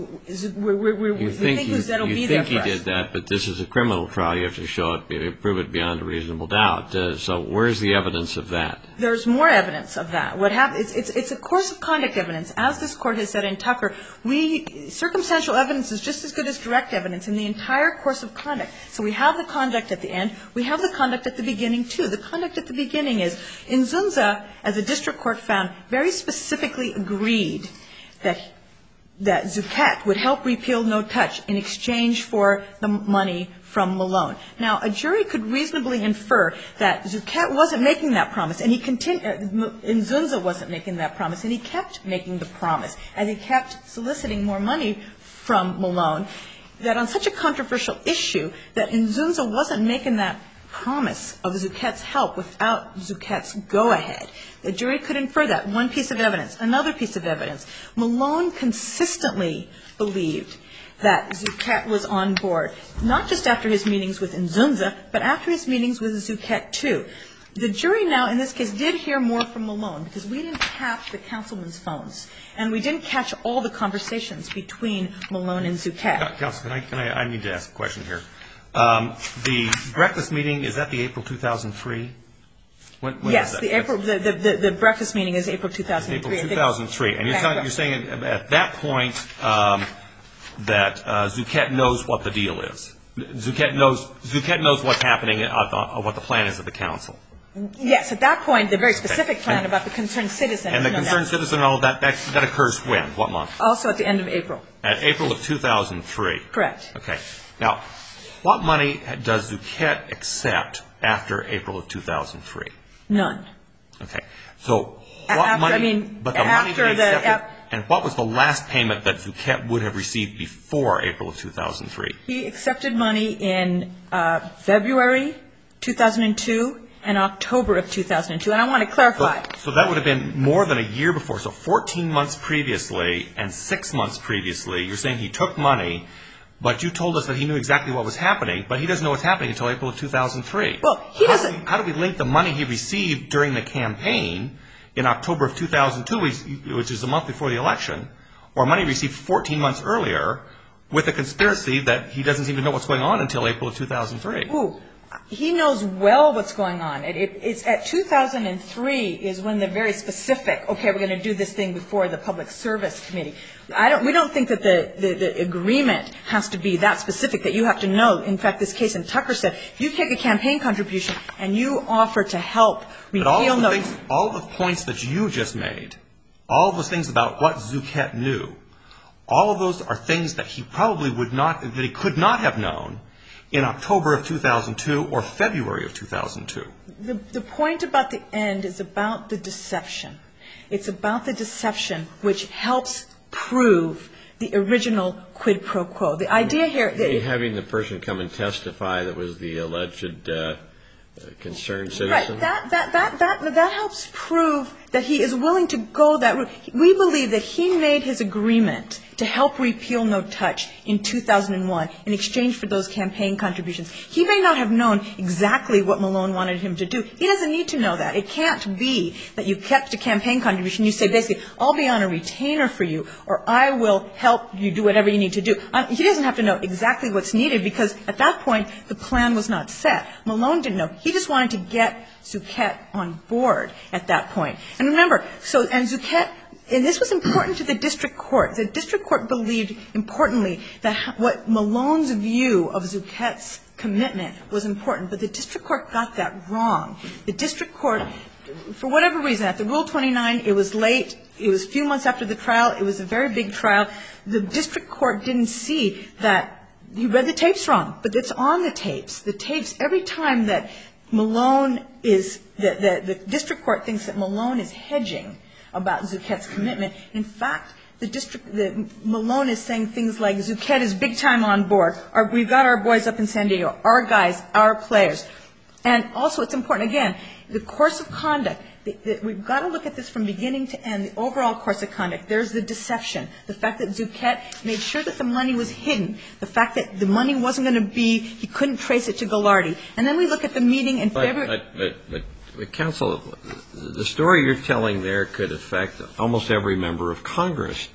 [SPEAKER 5] think Guzzetto will be there for us.
[SPEAKER 3] You think he did that, but this is a criminal trial. You have to show it, prove it beyond a reasonable doubt. So where's the evidence of that?
[SPEAKER 5] There's more evidence of that. What happened? It's a course of conduct evidence. As this court has said in Tucker, circumstantial evidence is just as good as direct evidence in the entire course of conduct. So we have the conduct at the end. We have the conduct at the beginning, too. The conduct at the beginning is Inzunza, as the district court found, very specifically agreed that Zucchet would help repeal no touch in exchange for the money from Malone. Now, a jury could reasonably infer that Zucchet wasn't making that promise, and Inzunza wasn't making that promise, and he kept making the promise, and he kept soliciting more money from Malone, that on such a controversial issue, that Inzunza wasn't making that promise of Zucchet's help without Zucchet's go-ahead. The jury could infer that. One piece of evidence. Another piece of evidence. Malone consistently believed that Zucchet was on board, not just after his meetings with Inzunza, but after his meetings with Zucchet, too. The jury now, in this case, did hear more from Malone, because we didn't tap the councilman's phones, and we didn't catch all the conversations between Malone and Zucchet.
[SPEAKER 1] Counsel, I need to ask a question here. The breakfast meeting, is that the April 2003?
[SPEAKER 2] Yes, the breakfast meeting is April 2003.
[SPEAKER 1] April 2003. And you're saying at that point that Zucchet knows what the deal is. Zucchet knows what's happening, what the plan is of the council.
[SPEAKER 2] Yes, at that point, the very specific plan about the concerned citizen.
[SPEAKER 1] And the concerned citizen, all that occurs when? What month?
[SPEAKER 2] Also at the end of April.
[SPEAKER 1] At April of 2003.
[SPEAKER 2] Correct.
[SPEAKER 1] Okay. Now, what money does Zucchet accept after April of 2003?
[SPEAKER 2] None.
[SPEAKER 1] Okay. So what money? But the money that he accepted. And what was the last payment that Zucchet would have received before April of 2003?
[SPEAKER 2] He accepted money in February 2002 and October of 2002. And I want to clarify.
[SPEAKER 1] So that would have been more than a year before. So 14 months previously and 6 months previously, you're saying he took money, but you told us that he knew exactly what was happening, but he doesn't know what's happening until April of 2003.
[SPEAKER 2] Well, he doesn't.
[SPEAKER 1] How do we link the money he received during the campaign in October of 2002, which is a month before the election, or money received 14 months earlier, with a conspiracy that he doesn't seem to know what's going on until April of 2003?
[SPEAKER 2] Ooh. He knows well what's going on. It's at 2003 is when the very specific, okay, we're going to do this thing before the Public Service Committee. We don't think that the agreement has to be that specific, that you have to know. In fact, this case in Tucker said, you take a campaign contribution and you offer to help repeal no.
[SPEAKER 1] But all the points that you just made, all those things about what Zucchet knew, all of those are things that he probably that he could not have known in October of 2002 or February of 2002.
[SPEAKER 2] The point about the end is about the deception.
[SPEAKER 5] It's about the deception, which helps prove the original quid pro quo. The idea here...
[SPEAKER 3] having the person come and testify that was the alleged concerned citizen?
[SPEAKER 5] Right. That helps prove that he is willing to go that route. We believe that he made his agreement to help repeal No Touch in 2001 in exchange for those campaign contributions. He may not have known exactly what Malone wanted him to do. He doesn't need to know that. It can't be that you kept a campaign contribution. You say, basically, I'll be on a retainer for you, or I will help you do whatever you need to do. He doesn't have to know exactly what's needed, because at that point, the plan was not set. Malone didn't know. He just wanted to get Zucchett on board at that point. And remember, and Zucchett, and this was important to the district court. The district court believed, importantly, that what Malone's view of Zucchett's commitment was important, but the district court got that wrong. The district court, for whatever reason, at the Rule 29, it was late. It was a few months after the trial. It was a very big trial. The district court didn't see that he read the tapes wrong, but it's on the tapes. The tapes, every time that Malone is, the district court thinks that Malone is hedging about Zucchett's commitment. In fact, Malone is saying things like, Zucchett is big time on board. We've got our boys up in San Diego, our guys, our players. And also, it's important, again, the course of conduct. We've got to look at this from beginning to end, the overall course of conduct. There's the deception, the fact that Zucchett made sure that the money was hidden, the fact that the money wasn't going to be, he couldn't trace it to Ghilardi. And then we look at the meeting in February.
[SPEAKER 3] But counsel, the story you're telling there could affect almost every member of Congress.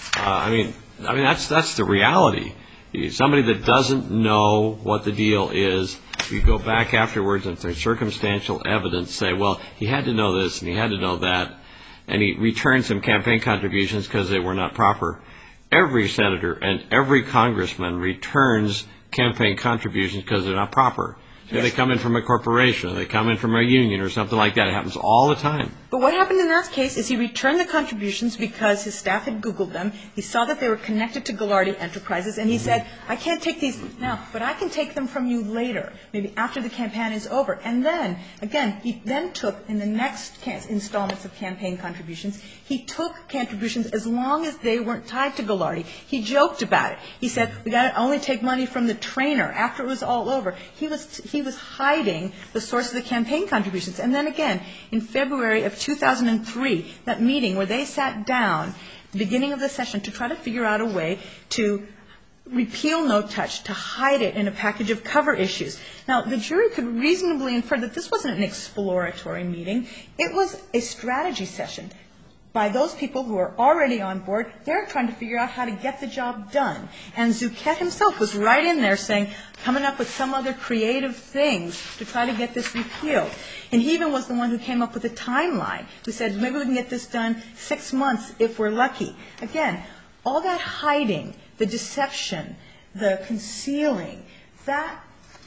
[SPEAKER 3] I mean that's the reality. Somebody that doesn't know what the deal is, you go back afterwards and there's circumstantial evidence, say, well, he had to know this and he had to know that, and he returned some campaign contributions because they were not proper. Every senator and every congressman returns campaign contributions because they're not proper. Yes. They come in from a corporation, they come in from a union or something like that. It happens all the time.
[SPEAKER 5] But what happened in that case is he returned the contributions because his staff had Googled them. He saw that they were connected to Ghilardi Enterprises, and he said, I can't take these now, but I can take them from you later, maybe after the campaign is over. And then, again, he then took, in the next installments of campaign contributions, he took contributions as long as they weren't tied to Ghilardi. He joked about it. He said, we got to only take money from the trainer after it was all over. He was hiding the source of the campaign contributions. And then again, in February of 2003, that meeting where they sat down, the beginning of the session, to try to figure out a way to repeal No Touch, to hide it in a package of cover issues. Now, the jury could reasonably infer that this wasn't an exploratory meeting. It was a strategy session. By those people who are already on board, they're trying to figure out how to get the job done. And Zucchett himself was right in there saying, coming up with some other creative things to try to get this repealed. And he even was the one who came up with a timeline, who said, maybe we can get this done 6 months if we're lucky. Again, all that hiding, the deception, the concealing, that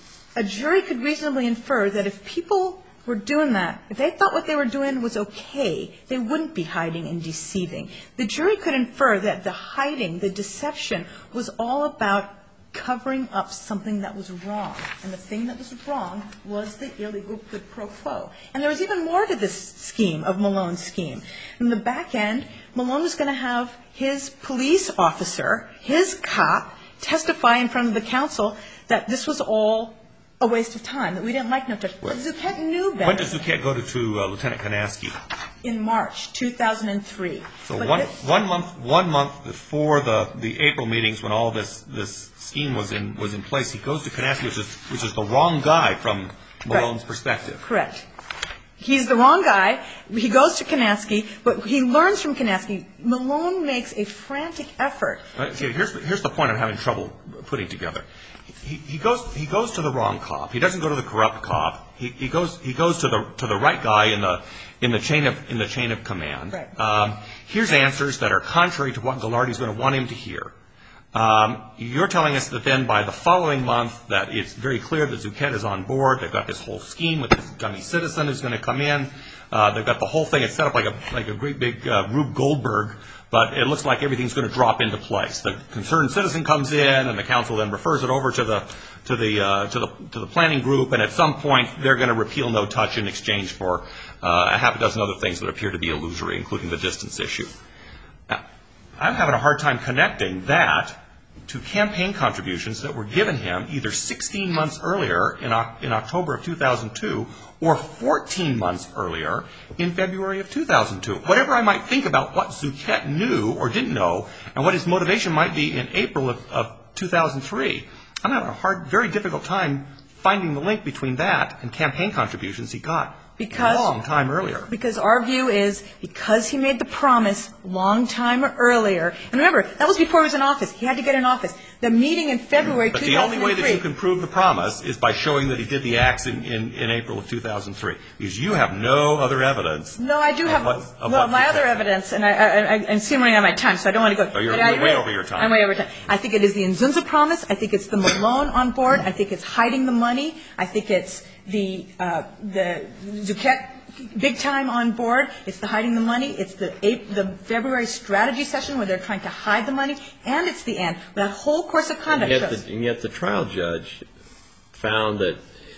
[SPEAKER 5] a jury could reasonably infer that if people were doing that, if they thought what they were doing was okay, they wouldn't be hiding and deceiving. The jury could infer that the hiding, the deception, was all about covering up something that was wrong. And the thing that was wrong was the illegal quid pro quo. And there was even more to this scheme, of Malone's scheme. In the back end, Malone was going to have his police officer, his cop, testify in front of the council that this was all a waste of time, that we didn't like No Touch. But Zucchett knew better.
[SPEAKER 1] When did Zucchett go to Lieutenant Kanaski?
[SPEAKER 5] In March 2003.
[SPEAKER 1] So one month before the April meetings, when all this scheme was in place, he goes to Kanaski, which is the wrong guy from Malone's perspective.
[SPEAKER 5] Correct. He's the wrong guy. He goes to Kanaski, but he learns from Kanaski. Malone makes a frantic effort.
[SPEAKER 1] Here's the point I'm having trouble putting together. He goes to the wrong cop. He doesn't go to the corrupt cop. He goes to the right guy in the chain of command.
[SPEAKER 5] Right.
[SPEAKER 1] Here's answers that are contrary to what Ghilardi's going to want him to hear. You're telling us that then by the following month that it's very clear that Zucchett is on board. They've got this whole scheme with this dummy citizen who's going to come in. They've got the whole thing. It's set up like a great big Rube Goldberg, but it looks like everything's going to drop into place. The concerned citizen comes in, and the council then refers it over to the planning group, and at some point they're going to repeal no touch in exchange for a half a dozen other things that appear to be illusory, including the distance issue. Now, I'm having a hard time connecting that to campaign contributions that were given him either 16 months earlier in October of 2002 or 14 months earlier in February of 2002. Whatever I might think about what Zucchet knew or didn't know and what his motivation might be in April of 2003, I'm having a very difficult time finding the link between that and campaign contributions he got a long time earlier.
[SPEAKER 5] Because our view is, because he made the promise long time earlier, and remember, that was before he was in office. He had to get in office. The meeting in February 2003. But the only way that you can prove the promise is by showing that he did the acts in April of 2003. Because you have no other evidence. No, I do have. Well, my other evidence, and I'm running out of my time, so I don't want to go.
[SPEAKER 1] You're way over your time.
[SPEAKER 5] I'm way over time. I think it is the Nzunza promise. I think it's the Malone on board. I think it's hiding the money. I think it's the Zucchet big time on board. It's the hiding the money. It's the February strategy session where they're trying to hide the money, and it's the end. That whole course of conduct.
[SPEAKER 3] And yet the trial judge found that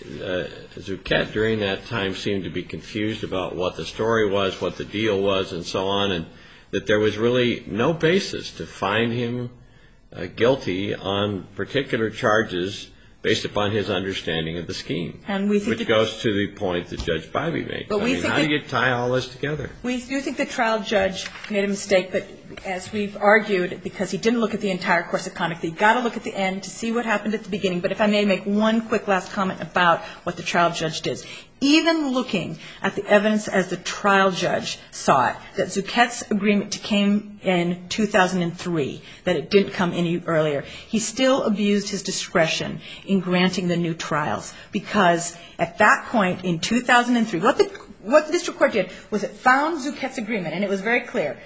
[SPEAKER 3] Zucchet during that time seemed to be confused about what the story was, what the deal was, and so on, and that there was really no basis to find him guilty on particular charges based upon his understanding of the scheme, which goes to the point that Judge Bybee made. How do you tie all this together?
[SPEAKER 5] We do think the trial judge made a mistake, but as we've argued, because he didn't look at the entire course of conduct, you've got to look at the end to see what happened at the beginning. But if I may make one quick last comment about what the trial judge did. Even looking at the evidence as the trial judge saw it, that Zucchet's agreement came in 2003, that it didn't come any earlier, he still abused his discretion in granting the new trials. Because at that point in 2003, what the district court did was it found Zucchet's agreement, and it was very clear.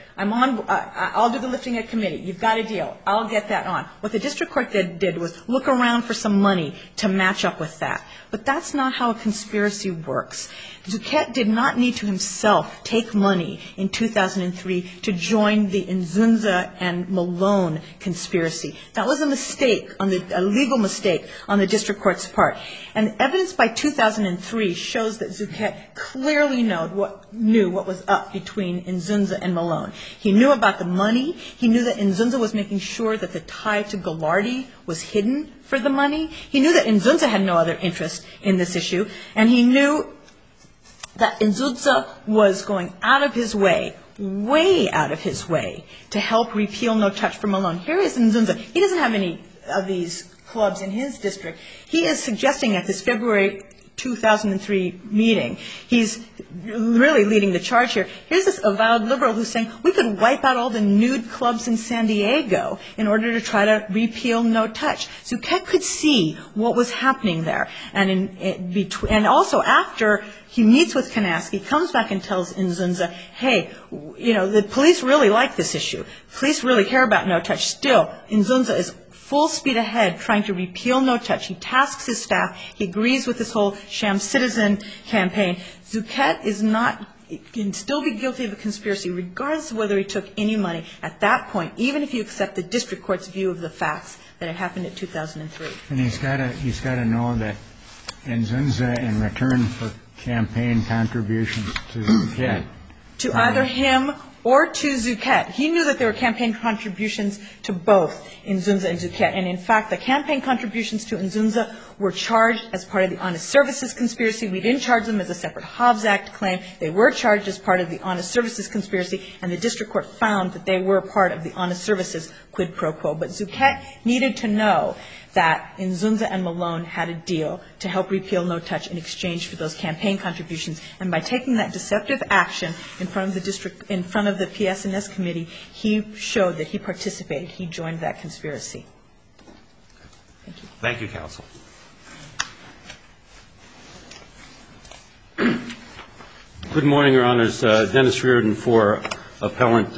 [SPEAKER 5] I'll do the lifting at committee. You've got a deal. I'll get that on. What the district court did was look around for some money to match up with that. But that's not how a conspiracy works. Zucchet did not need to himself take money in 2003 to join the Nzunza and Malone conspiracy. That was a mistake, a legal mistake on the district court's part. And the evidence by 2003 shows that Zucchet clearly knew what was up between Nzunza and Malone. He knew about the money. He knew that Nzunza was making sure that the tie to Ghilardi was hidden for the money. He knew that Nzunza had no other interest in this issue. And he knew that Nzunza was going out of his way, way out of his way, to help repeal No Touch for Malone. Here is Nzunza. He doesn't have any of these clubs in his district. He is suggesting at this February 2003 meeting, he's really leading the charge here. Here's this avowed liberal who's saying we could wipe out all the nude clubs in San Diego in order to try to repeal No Touch. Zucchet could see what was happening there. And also after he meets with Kanaski, comes back and tells Nzunza, hey, the police really like this issue. Police really care about No Touch. Still, Nzunza is full speed ahead trying to repeal No Touch. He tasks his staff. He agrees with this whole sham citizen campaign. Zucchet can still be guilty of a conspiracy regardless of whether he took any money at that point, even if you accept the district court's view of the facts that it happened in 2003.
[SPEAKER 4] And he's got to know that Nzunza, in return for campaign contributions to Zucchet,
[SPEAKER 5] to either him or to Zucchet. He knew that there were campaign contributions to both Nzunza and Zucchet. And in fact, the campaign contributions to Nzunza were charged as part of the Honest Services conspiracy. We didn't charge them as a separate Hobbs Act claim. They were charged as part of the Honest Services conspiracy, and the district court found that they were part of the Honest Services quid pro quo. But Zucchet needed to know that Nzunza and Malone had a deal to help repeal No Touch in exchange for those campaign contributions. And by taking that deceptive action in front of the PS&S committee, he showed that he participated. He joined that conspiracy. Thank you.
[SPEAKER 1] Thank you, counsel.
[SPEAKER 6] Good morning, Your Honors. Dennis Reardon for appellee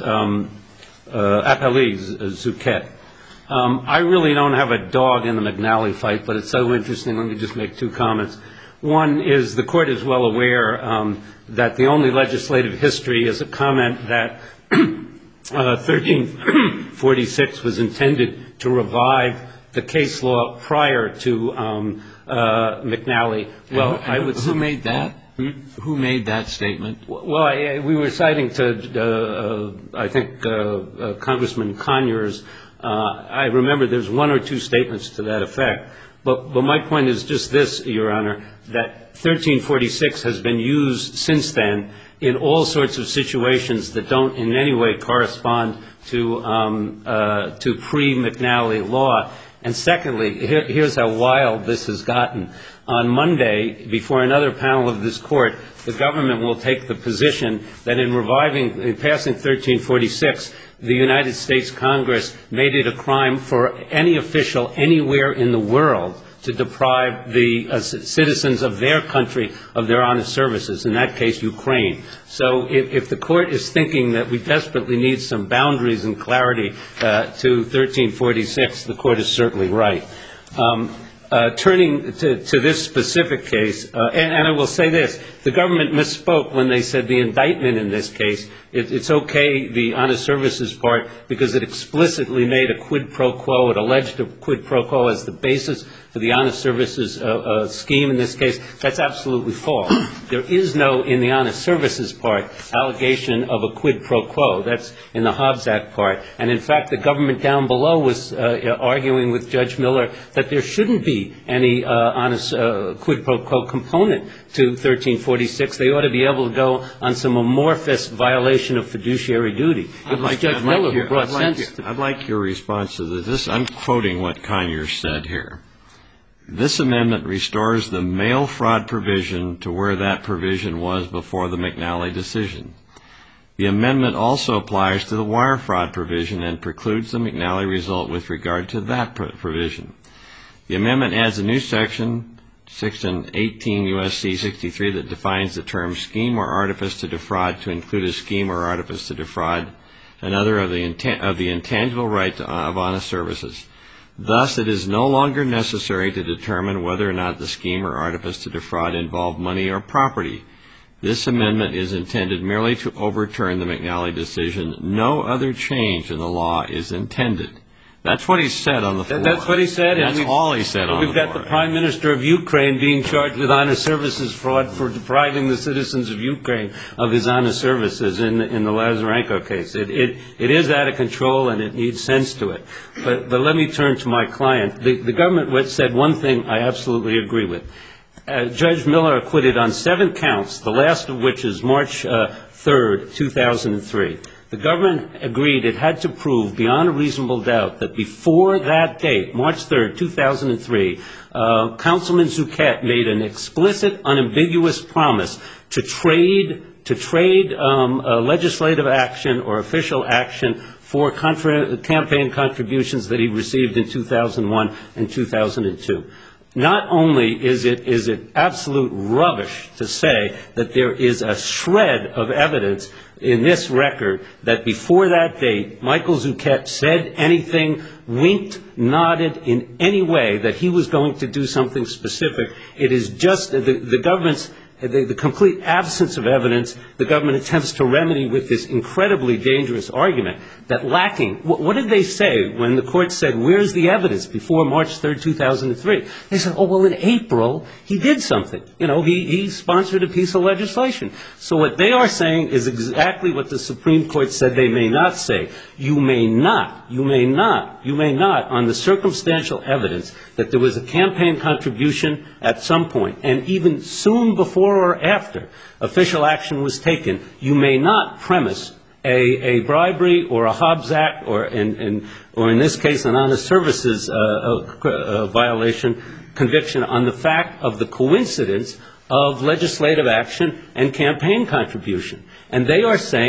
[SPEAKER 6] Zucchet. I really don't have a dog in the McNally fight, but it's so interesting. Let me just make two comments. One is the Court is well aware that the only legislative history is a comment that 1346 was intended to revive the case law prior to McNally. Well, I would say,
[SPEAKER 3] who made that? Who made that statement?
[SPEAKER 6] Well, we were citing to, I think, Congressman Conyers. I remember there's one or two statements to that effect. But my point is just this, Your Honor, that 1346 has been used since then in all sorts of situations that don't in any way correspond to pre-McNally law. And secondly, here's how wild this has gotten. On Monday, before another panel of this Court, the government will take the position that in passing 1346, the United States Congress made it a crime for any official anywhere in the world to deprive the citizens of their country of their honest services, in that case, Ukraine. So if the Court is thinking that we desperately need some boundaries and clarity to 1346, the Court is certainly right. Turning to this specific case, and I will say this, the government misspoke when they said the indictment in this case, it's okay, the honest services part, because it explicitly made a quid pro quo, it alleged a quid pro quo as the basis for the honest services scheme in this case. That's absolutely false. There is no, in the honest services part, allegation of a quid pro quo. That's in the Hobbs Act part. And in fact, the government down below was arguing with Judge Miller that there shouldn't be any honest quid pro quo component to 1346. They ought to be able to go on some amorphous violation of fiduciary duty. It was Judge Miller who brought sense to it.
[SPEAKER 3] I'd like your response to this. I'm quoting what Conyers said here. This amendment restores the mail fraud provision to where that provision was before the McNally decision. The amendment also applies to the wire fraud provision and precludes the McNally result with regard to that provision. The amendment adds a new section 18 U.S.C. 63 that defines the term scheme or artifice to defraud to include a scheme or artifice to defraud another of the intangible right of honest services. Thus, it is no longer necessary to determine whether or not the scheme or artifice to defraud involved money or property. This amendment is intended merely to overturn the McNally decision. No other change in the law is intended. That's what he said on the floor.
[SPEAKER 6] That's what he said.
[SPEAKER 3] That's all he said on the floor.
[SPEAKER 6] We've got the Prime Minister of Ukraine being charged with honest services fraud for depriving the citizens of Ukraine of his honest services in the Lazarenko case. It is out of control and it needs sense to it. But let me turn to my client. The government said one thing I absolutely agree with. Judge Miller acquitted on 7 counts, the last of which is March 3rd, 2003. The government agreed it had to prove beyond a reasonable doubt that before that date, March 3rd, 2003, Councilman Zuchet made an explicit, unambiguous promise to trade legislative action or official action for campaign contributions that he received in 2001 and 2002. Not only is it absolute rubbish to say that there is a shred of evidence in this record that before that date, Michael Zuchet said anything, winked, nodded in any way that he was going to do something specific. It is just the government's, the complete absence of evidence the government attempts to remedy with this incredibly dangerous argument that lacking. What did they say when the court said, where's the evidence before March 3rd, 2003? They said, oh, well, in April, he did something. You know, he sponsored a piece of legislation. So what they are saying is exactly what the Supreme Court said they may not say. You may not on the circumstantial evidence that there was a campaign contribution at some point, and even soon before or after official action was taken, you may not premise a bribery or a Hobbs Act or in this case an honest services violation conviction on the fact of the coincidence of legislative action and campaign contribution. And they are saying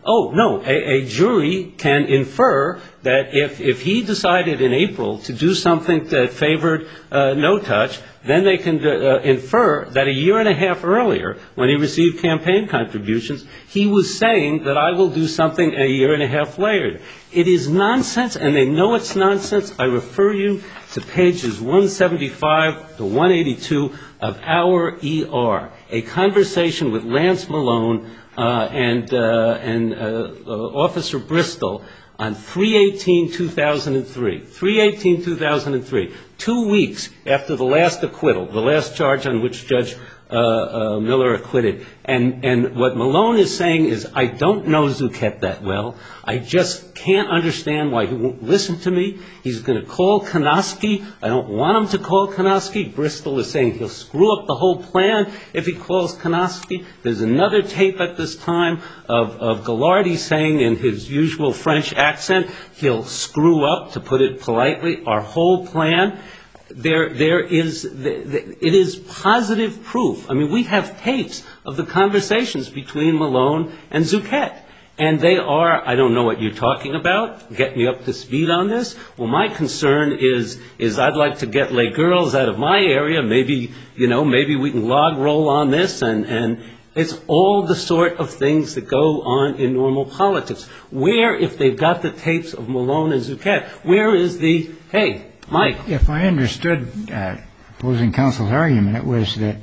[SPEAKER 6] oh, no, a jury can infer that if he decided in April to do something that favored no touch, then they can infer that a year and a half earlier, when he received campaign contributions, he was saying that I will do something a year and a half later. It is nonsense, and they know it's nonsense. I refer you to pages 175 to 182 of our ER, a conversation with Lance Malone and Officer Bristol on 3/18/2003. 3/18/2003, 2 weeks after the last acquittal, the last charge on which Judge Miller acquitted. And what Malone is saying is, I don't know Zucchett that well. I just can't understand why he won't listen to me. He's going to call Konosky. I don't want him to call Konosky. Bristol is saying he'll screw up the whole plan if he calls Konosky. There's another tape at this time of Ghilardi saying in his usual French accent, he'll screw up, to put it politely, our whole plan. It is positive proof. I mean, we have tapes of the conversations between Malone and Zucchett. And they are, I don't know what you're talking about, get me up to speed on this. Well, my concern is I'd like to get lay girls out of my area. Maybe we can log roll on this. And it's all the sort of things that go on in normal politics. Where, if they've got the tapes of Malone and Zucchett, where is the, hey, Mike?
[SPEAKER 4] If I understood opposing counsel's argument, it was that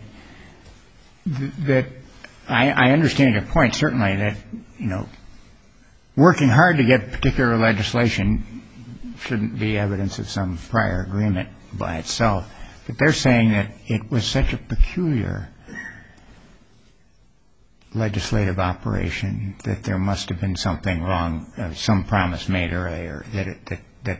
[SPEAKER 4] I understand your point, certainly, that, working hard to get particular legislation shouldn't be evidence of some prior agreement by itself. But they're saying that it was such a peculiar legislative operation that there must have been something wrong, some promise made earlier, that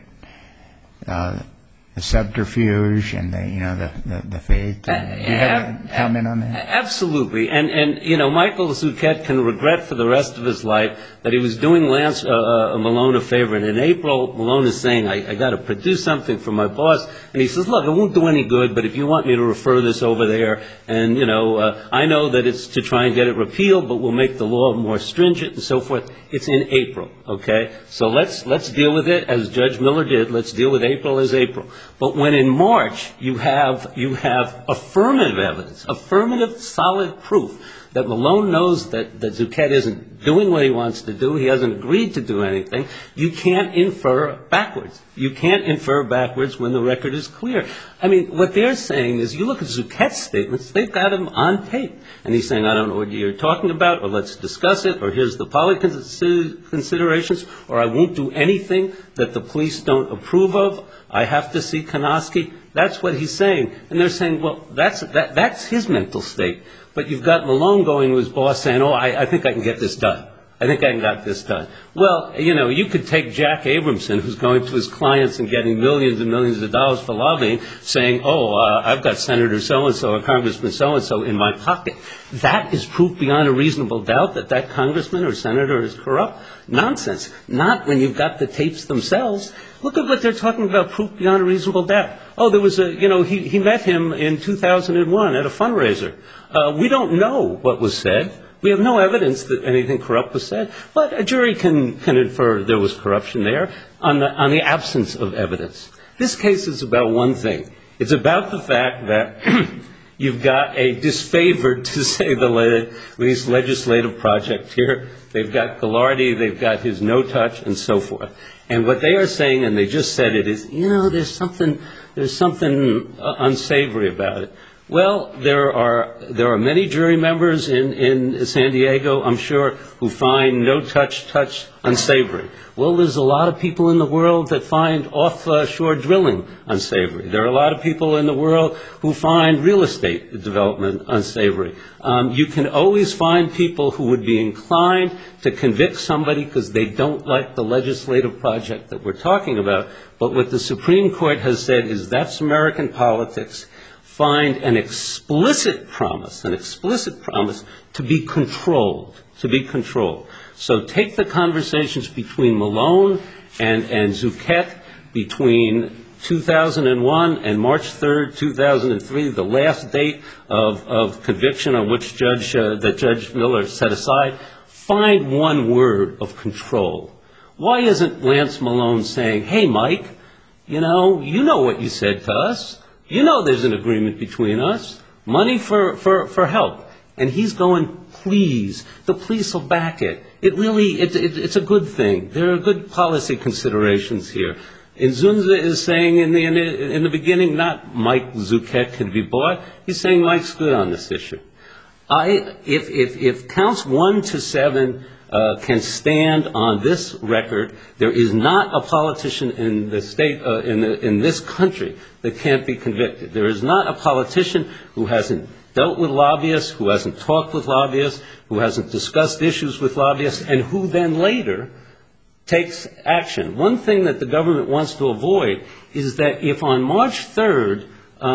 [SPEAKER 4] the subterfuge and the faith. Do you have a comment on that?
[SPEAKER 6] Absolutely. And Michael Zucchett can regret for the rest of his life that he was doing Lance Malone a favor. And in April, Malone is saying, I got to produce something for my boss. And he says, look, it won't do any good, but if you want me to refer this over there, and, I know that it's to try and get it repealed, but we'll make the law more stringent and so forth. It's in April, okay? So let's deal with it as Judge Miller did. Let's deal with April as April. But when in March you have affirmative evidence, affirmative solid proof that Malone knows that Zucchett isn't doing what he wants to do, he hasn't agreed to do anything, you can't infer backwards. You can't infer backwards when the record is clear. I mean, what they're saying is, you look at Zucchett's statements, they've got him on tape. And he's saying, I don't know what you're talking about, or let's discuss it, or here's the policy considerations, or I won't do anything that the police don't approve of. I have to see Konosky. That's what he's saying. And they're saying, well, that's his mental state. But you've got Malone going to his boss saying, oh, I think I can get this done. I think I can get this done. Well, you could take Jack Abramson, who's going to his clients and getting millions and millions of dollars for lobbying, saying, oh, I've got Senator so-and-so or Congressman so-and-so in my pocket. That is proof beyond a reasonable doubt that congressman or senator is corrupt? Nonsense. Not when you've got the tapes themselves. Look at what they're talking about, proof beyond a reasonable doubt. Oh, there was he met him in 2001 at a fundraiser. We don't know what was said. We have no evidence that anything corrupt was said, but a jury can infer there was corruption there on the absence of evidence. This case is about one thing. It's about the fact that you've got a disfavored, to say the least, legislative project here. They've got Ghilardi, they've got his no touch, and so forth. And what they are saying, and they just said it, is, there's something unsavory about it. Well, there are many jury members in San Diego, I'm sure, who find no touch unsavory. Well, there's a lot of people in the world that find offshore drilling unsavory. There are a lot of people in the world who find real estate development unsavory. You can always find people who would be inclined to convict somebody because they don't like the legislative project that we're talking about. But what the Supreme Court has said is that's American politics. Find an explicit promise to be controlled, So take the conversations between Malone and Zucchett between 2001 and March 3rd, 2003, the last date of conviction on which Judge Miller set aside. find one word of control. Why isn't Lance Malone saying, hey, Mike, you know what you said to us. You know there's an agreement between us. Money for help. And he's going, please, the police will back it. It's a good thing. There are good policy considerations here. Nzunza is saying in the beginning, not Mike Zuchet can be bought. He's saying Mike's good on this issue. If counts 1 to 7 can stand on this record, there is not a politician in the state, in this country, that can't be convicted. There is not a politician who hasn't dealt with lobbyists, who hasn't talked with lobbyists, who hasn't discussed issues with lobbyists, and who then later takes action. One thing that the government wants to avoid is that if on March 3rd,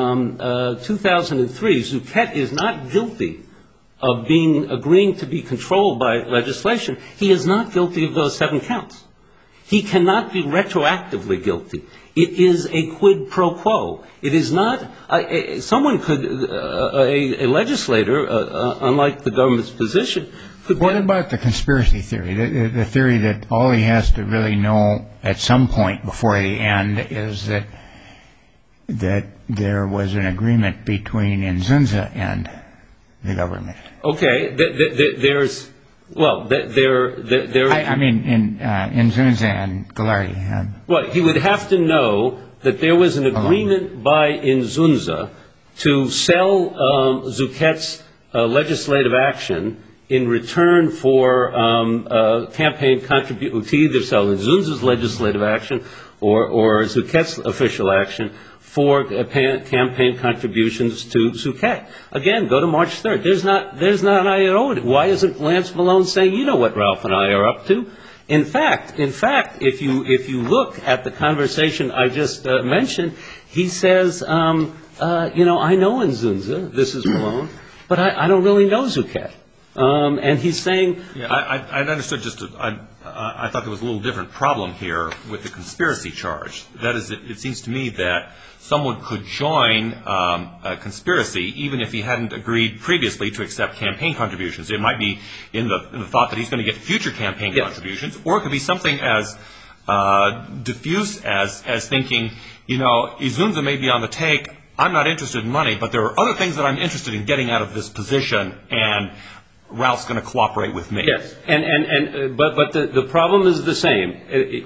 [SPEAKER 6] 2003, Zuchet is not guilty of agreeing to be controlled by legislation, he is not guilty of those 7 counts. He cannot be retroactively guilty. It is a quid pro quo. It is not, someone could, a legislator, unlike the government's position, could...
[SPEAKER 4] What about the conspiracy theory? The theory that all he has to really know at some point before the end is that there was an agreement between Nzunza and the government.
[SPEAKER 6] Okay, there's... Well,
[SPEAKER 4] I mean, in Nzunza and Ghilardi.
[SPEAKER 6] Well, he would have to know that there was an agreement by Nzunza to sell Zuchet's legislative action in return for campaign contribution, to either sell Nzunza's legislative action or Zuchet's official action for campaign contributions to Zuchet. Again, go to March 3rd. There's not an iota. Why isn't Lance Malone saying, you know what Ralph and I are up to? In fact, if you look at the conversation I just mentioned, he says, I know Nzunza, this is Malone, but I don't really know Zuchet. And he's saying...
[SPEAKER 1] Yeah, I understood I thought there was a little different problem here with the conspiracy charge. That is, it seems to me that someone could join a conspiracy even if he hadn't agreed previously to accept campaign contributions. It might be in the thought that he's going to get future campaign contributions, or it could be something as diffuse as thinking, Nzunza may be on the take, I'm not interested in money, but there are other things that I'm interested in getting out of this position, and Ralph's going to cooperate with me.
[SPEAKER 6] Yes, but the problem is the same.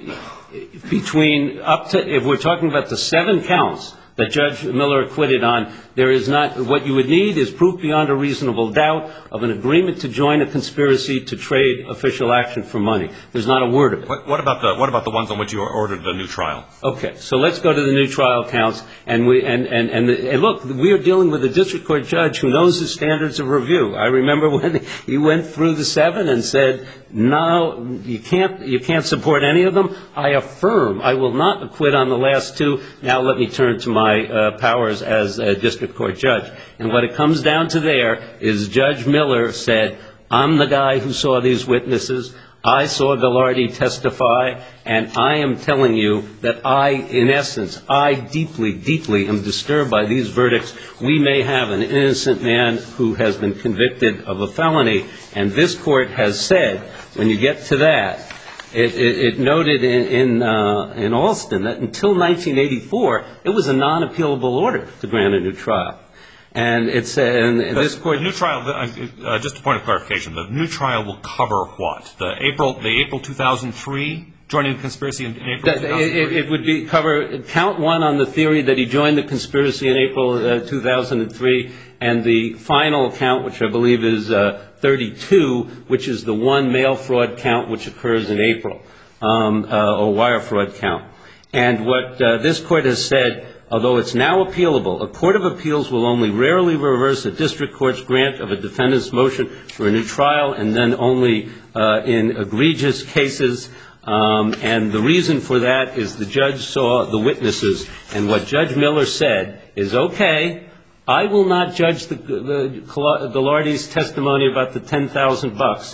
[SPEAKER 6] If we're talking about the 7 counts that Judge Miller acquitted on, there is not, what you would need is proof beyond a reasonable doubt of an agreement to join a conspiracy to trade official action for money. There's not a word of it.
[SPEAKER 1] What about the ones on which you ordered the new trial?
[SPEAKER 6] Okay, so let's go to the new trial counts, and look, we are dealing with a district court judge who knows the standards of review. I remember when he went through the 7 and said, no, you can't support any of them. I affirm I will not acquit on the last 2. Now let me turn to my powers as a district court judge. And what it comes down to there is Judge Miller said, I'm the guy who saw these witnesses. I saw Ghilardi testify, and I am telling you that in essence, I deeply, deeply am disturbed by these verdicts. We may have an innocent man who has been convicted of a felony, and this court has said, when you get to that, it noted in Alston that until 1984, it was a non-appealable order to grant a new trial. And it's this court.
[SPEAKER 1] The new trial, just a point of clarification, the new trial will cover what? The April 2003 joining the conspiracy in April 2003?
[SPEAKER 6] It would cover count 1 on the theory that he joined the conspiracy in April 2003, and the final count, which I believe is 32, which is the one mail fraud count which occurs in April, or wire fraud count. And what this court has said, although it's now appealable, a court of appeals will only rarely reverse a district court's grant of a defendant's motion for a new trial, and then only in egregious cases. And the reason for that is the judge saw the witnesses, and what Judge Miller said is, okay, I will not judge the Ghilardi's testimony about the $10,000.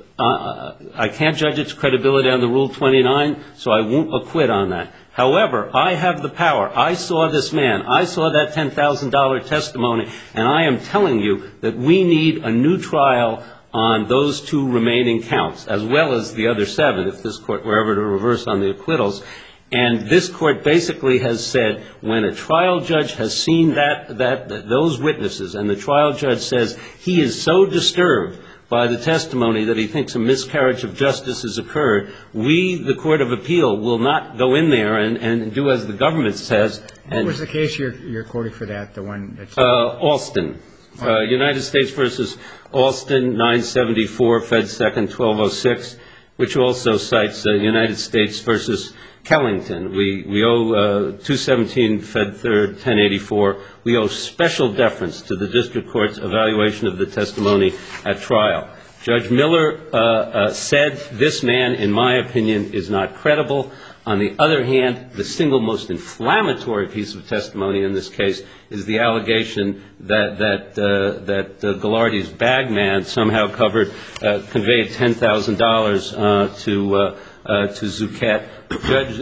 [SPEAKER 6] I can't judge its credibility on the Rule 29, so I won't acquit on that. However, I have the power. I saw this man. I saw that $10,000 testimony, and I am telling you that we need a new trial on those 2 remaining counts, as well as the other 7, if this Court were ever to reverse on the acquittals. And this Court basically has said when a trial judge has seen those witnesses and the trial judge says he is so disturbed by the testimony that he thinks a miscarriage of justice has occurred, we, the Court of Appeal, will not go in there and do as the government says.
[SPEAKER 4] What was the case you're quoting for that, the one that's...
[SPEAKER 6] Alston. United States versus Alston, 974, Fed 2nd, 1206, which also cites United States versus Kellington. We owe 217, Fed 3rd, 1084. We owe special deference to the district court's evaluation of the testimony at trial. Judge Miller said this man, in my opinion, is not credible. On the other hand, the single most inflammatory piece of testimony in this case is the allegation that Ghilardi's bag man somehow conveyed $10,000 to Zucchett. Judge,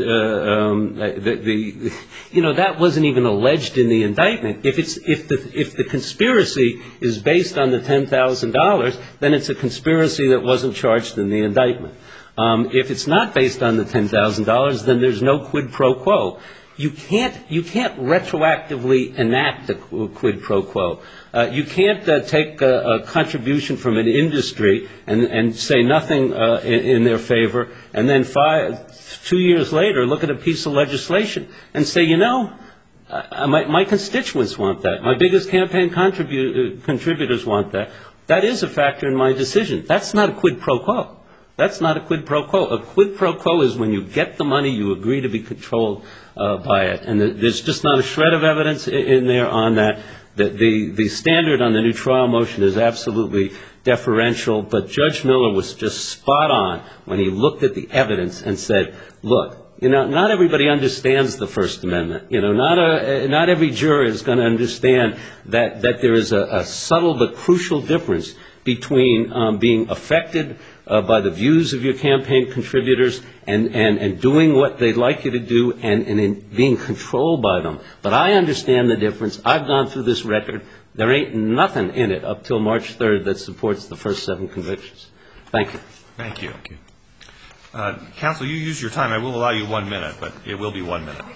[SPEAKER 6] that wasn't even alleged in the indictment. If the conspiracy is based on the $10,000, then it's a conspiracy that wasn't charged in the indictment. If it's not based on the $10,000, then there's no quid pro quo. You can't retroactively enact a quid pro quo. You can't take a contribution from an industry and say nothing in their favor, and then 2 years later look at a piece of legislation and say, my constituents want that. My biggest campaign contributors want that. That is a factor in my decision. That's not a quid pro quo. That's not a quid pro quo. A quid pro quo is when you get the money, you agree to be controlled by it. And there's just not a shred of evidence in there on that. The standard on the new trial motion is absolutely deferential, but Judge Miller was just spot on when he looked at the evidence and said, look, not everybody understands the First Amendment. Not every juror is going to understand that there is a subtle but crucial difference between being affected by the views of your campaign contributors and doing what they'd like you to do and in being controlled by them. But I understand the difference. I've gone through this record. There ain't nothing in it up till March 3rd that supports the first 7 convictions. Thank you.
[SPEAKER 1] Thank you. Counsel, you use your time. I will allow you 1 minute, but it will be 1 minute.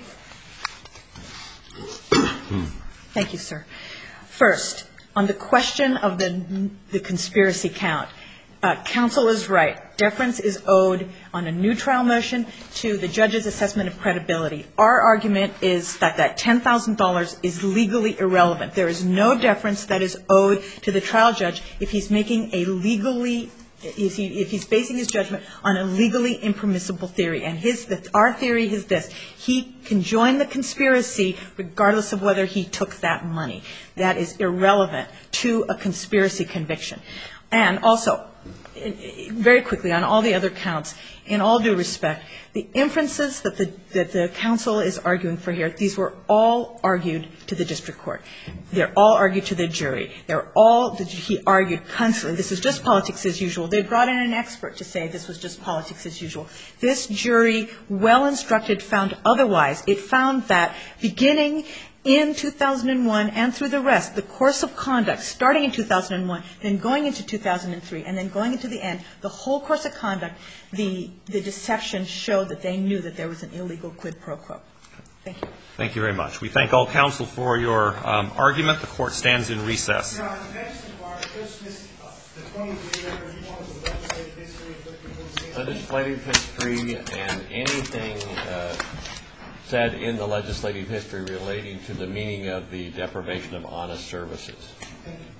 [SPEAKER 5] Thank you, sir. First, on the question of the conspiracy count, counsel is right. Deference is owed on a new trial motion to the judge's assessment of credibility. Our argument is that $10,000 is legally irrelevant. There is no deference that is owed to the trial judge if he's making if he's basing his judgment on a legally impermissible theory. And our theory is this: he can join the conspiracy regardless of whether he took that money. That is irrelevant to a conspiracy conviction. And also, very quickly, on all the other counts, in all due respect, the inferences that the counsel is arguing for here, these were all argued to the district court. They're all argued to the jury. He argued constantly, this is just politics as usual. They brought in an expert to say this was just politics as usual. This jury, well instructed, found otherwise. It found that beginning in 2001 and through the rest, the course of conduct, starting in 2001, then going into 2003, and then going into the end, the whole course of conduct, the deception showed that they knew that there was an illegal quid pro quo. Thank you.
[SPEAKER 1] Thank you very much. We thank all counsel for your argument. The court stands in recess.
[SPEAKER 3] Legislative history and anything said in the legislative history relating to the meaning of the deprivation of honest services.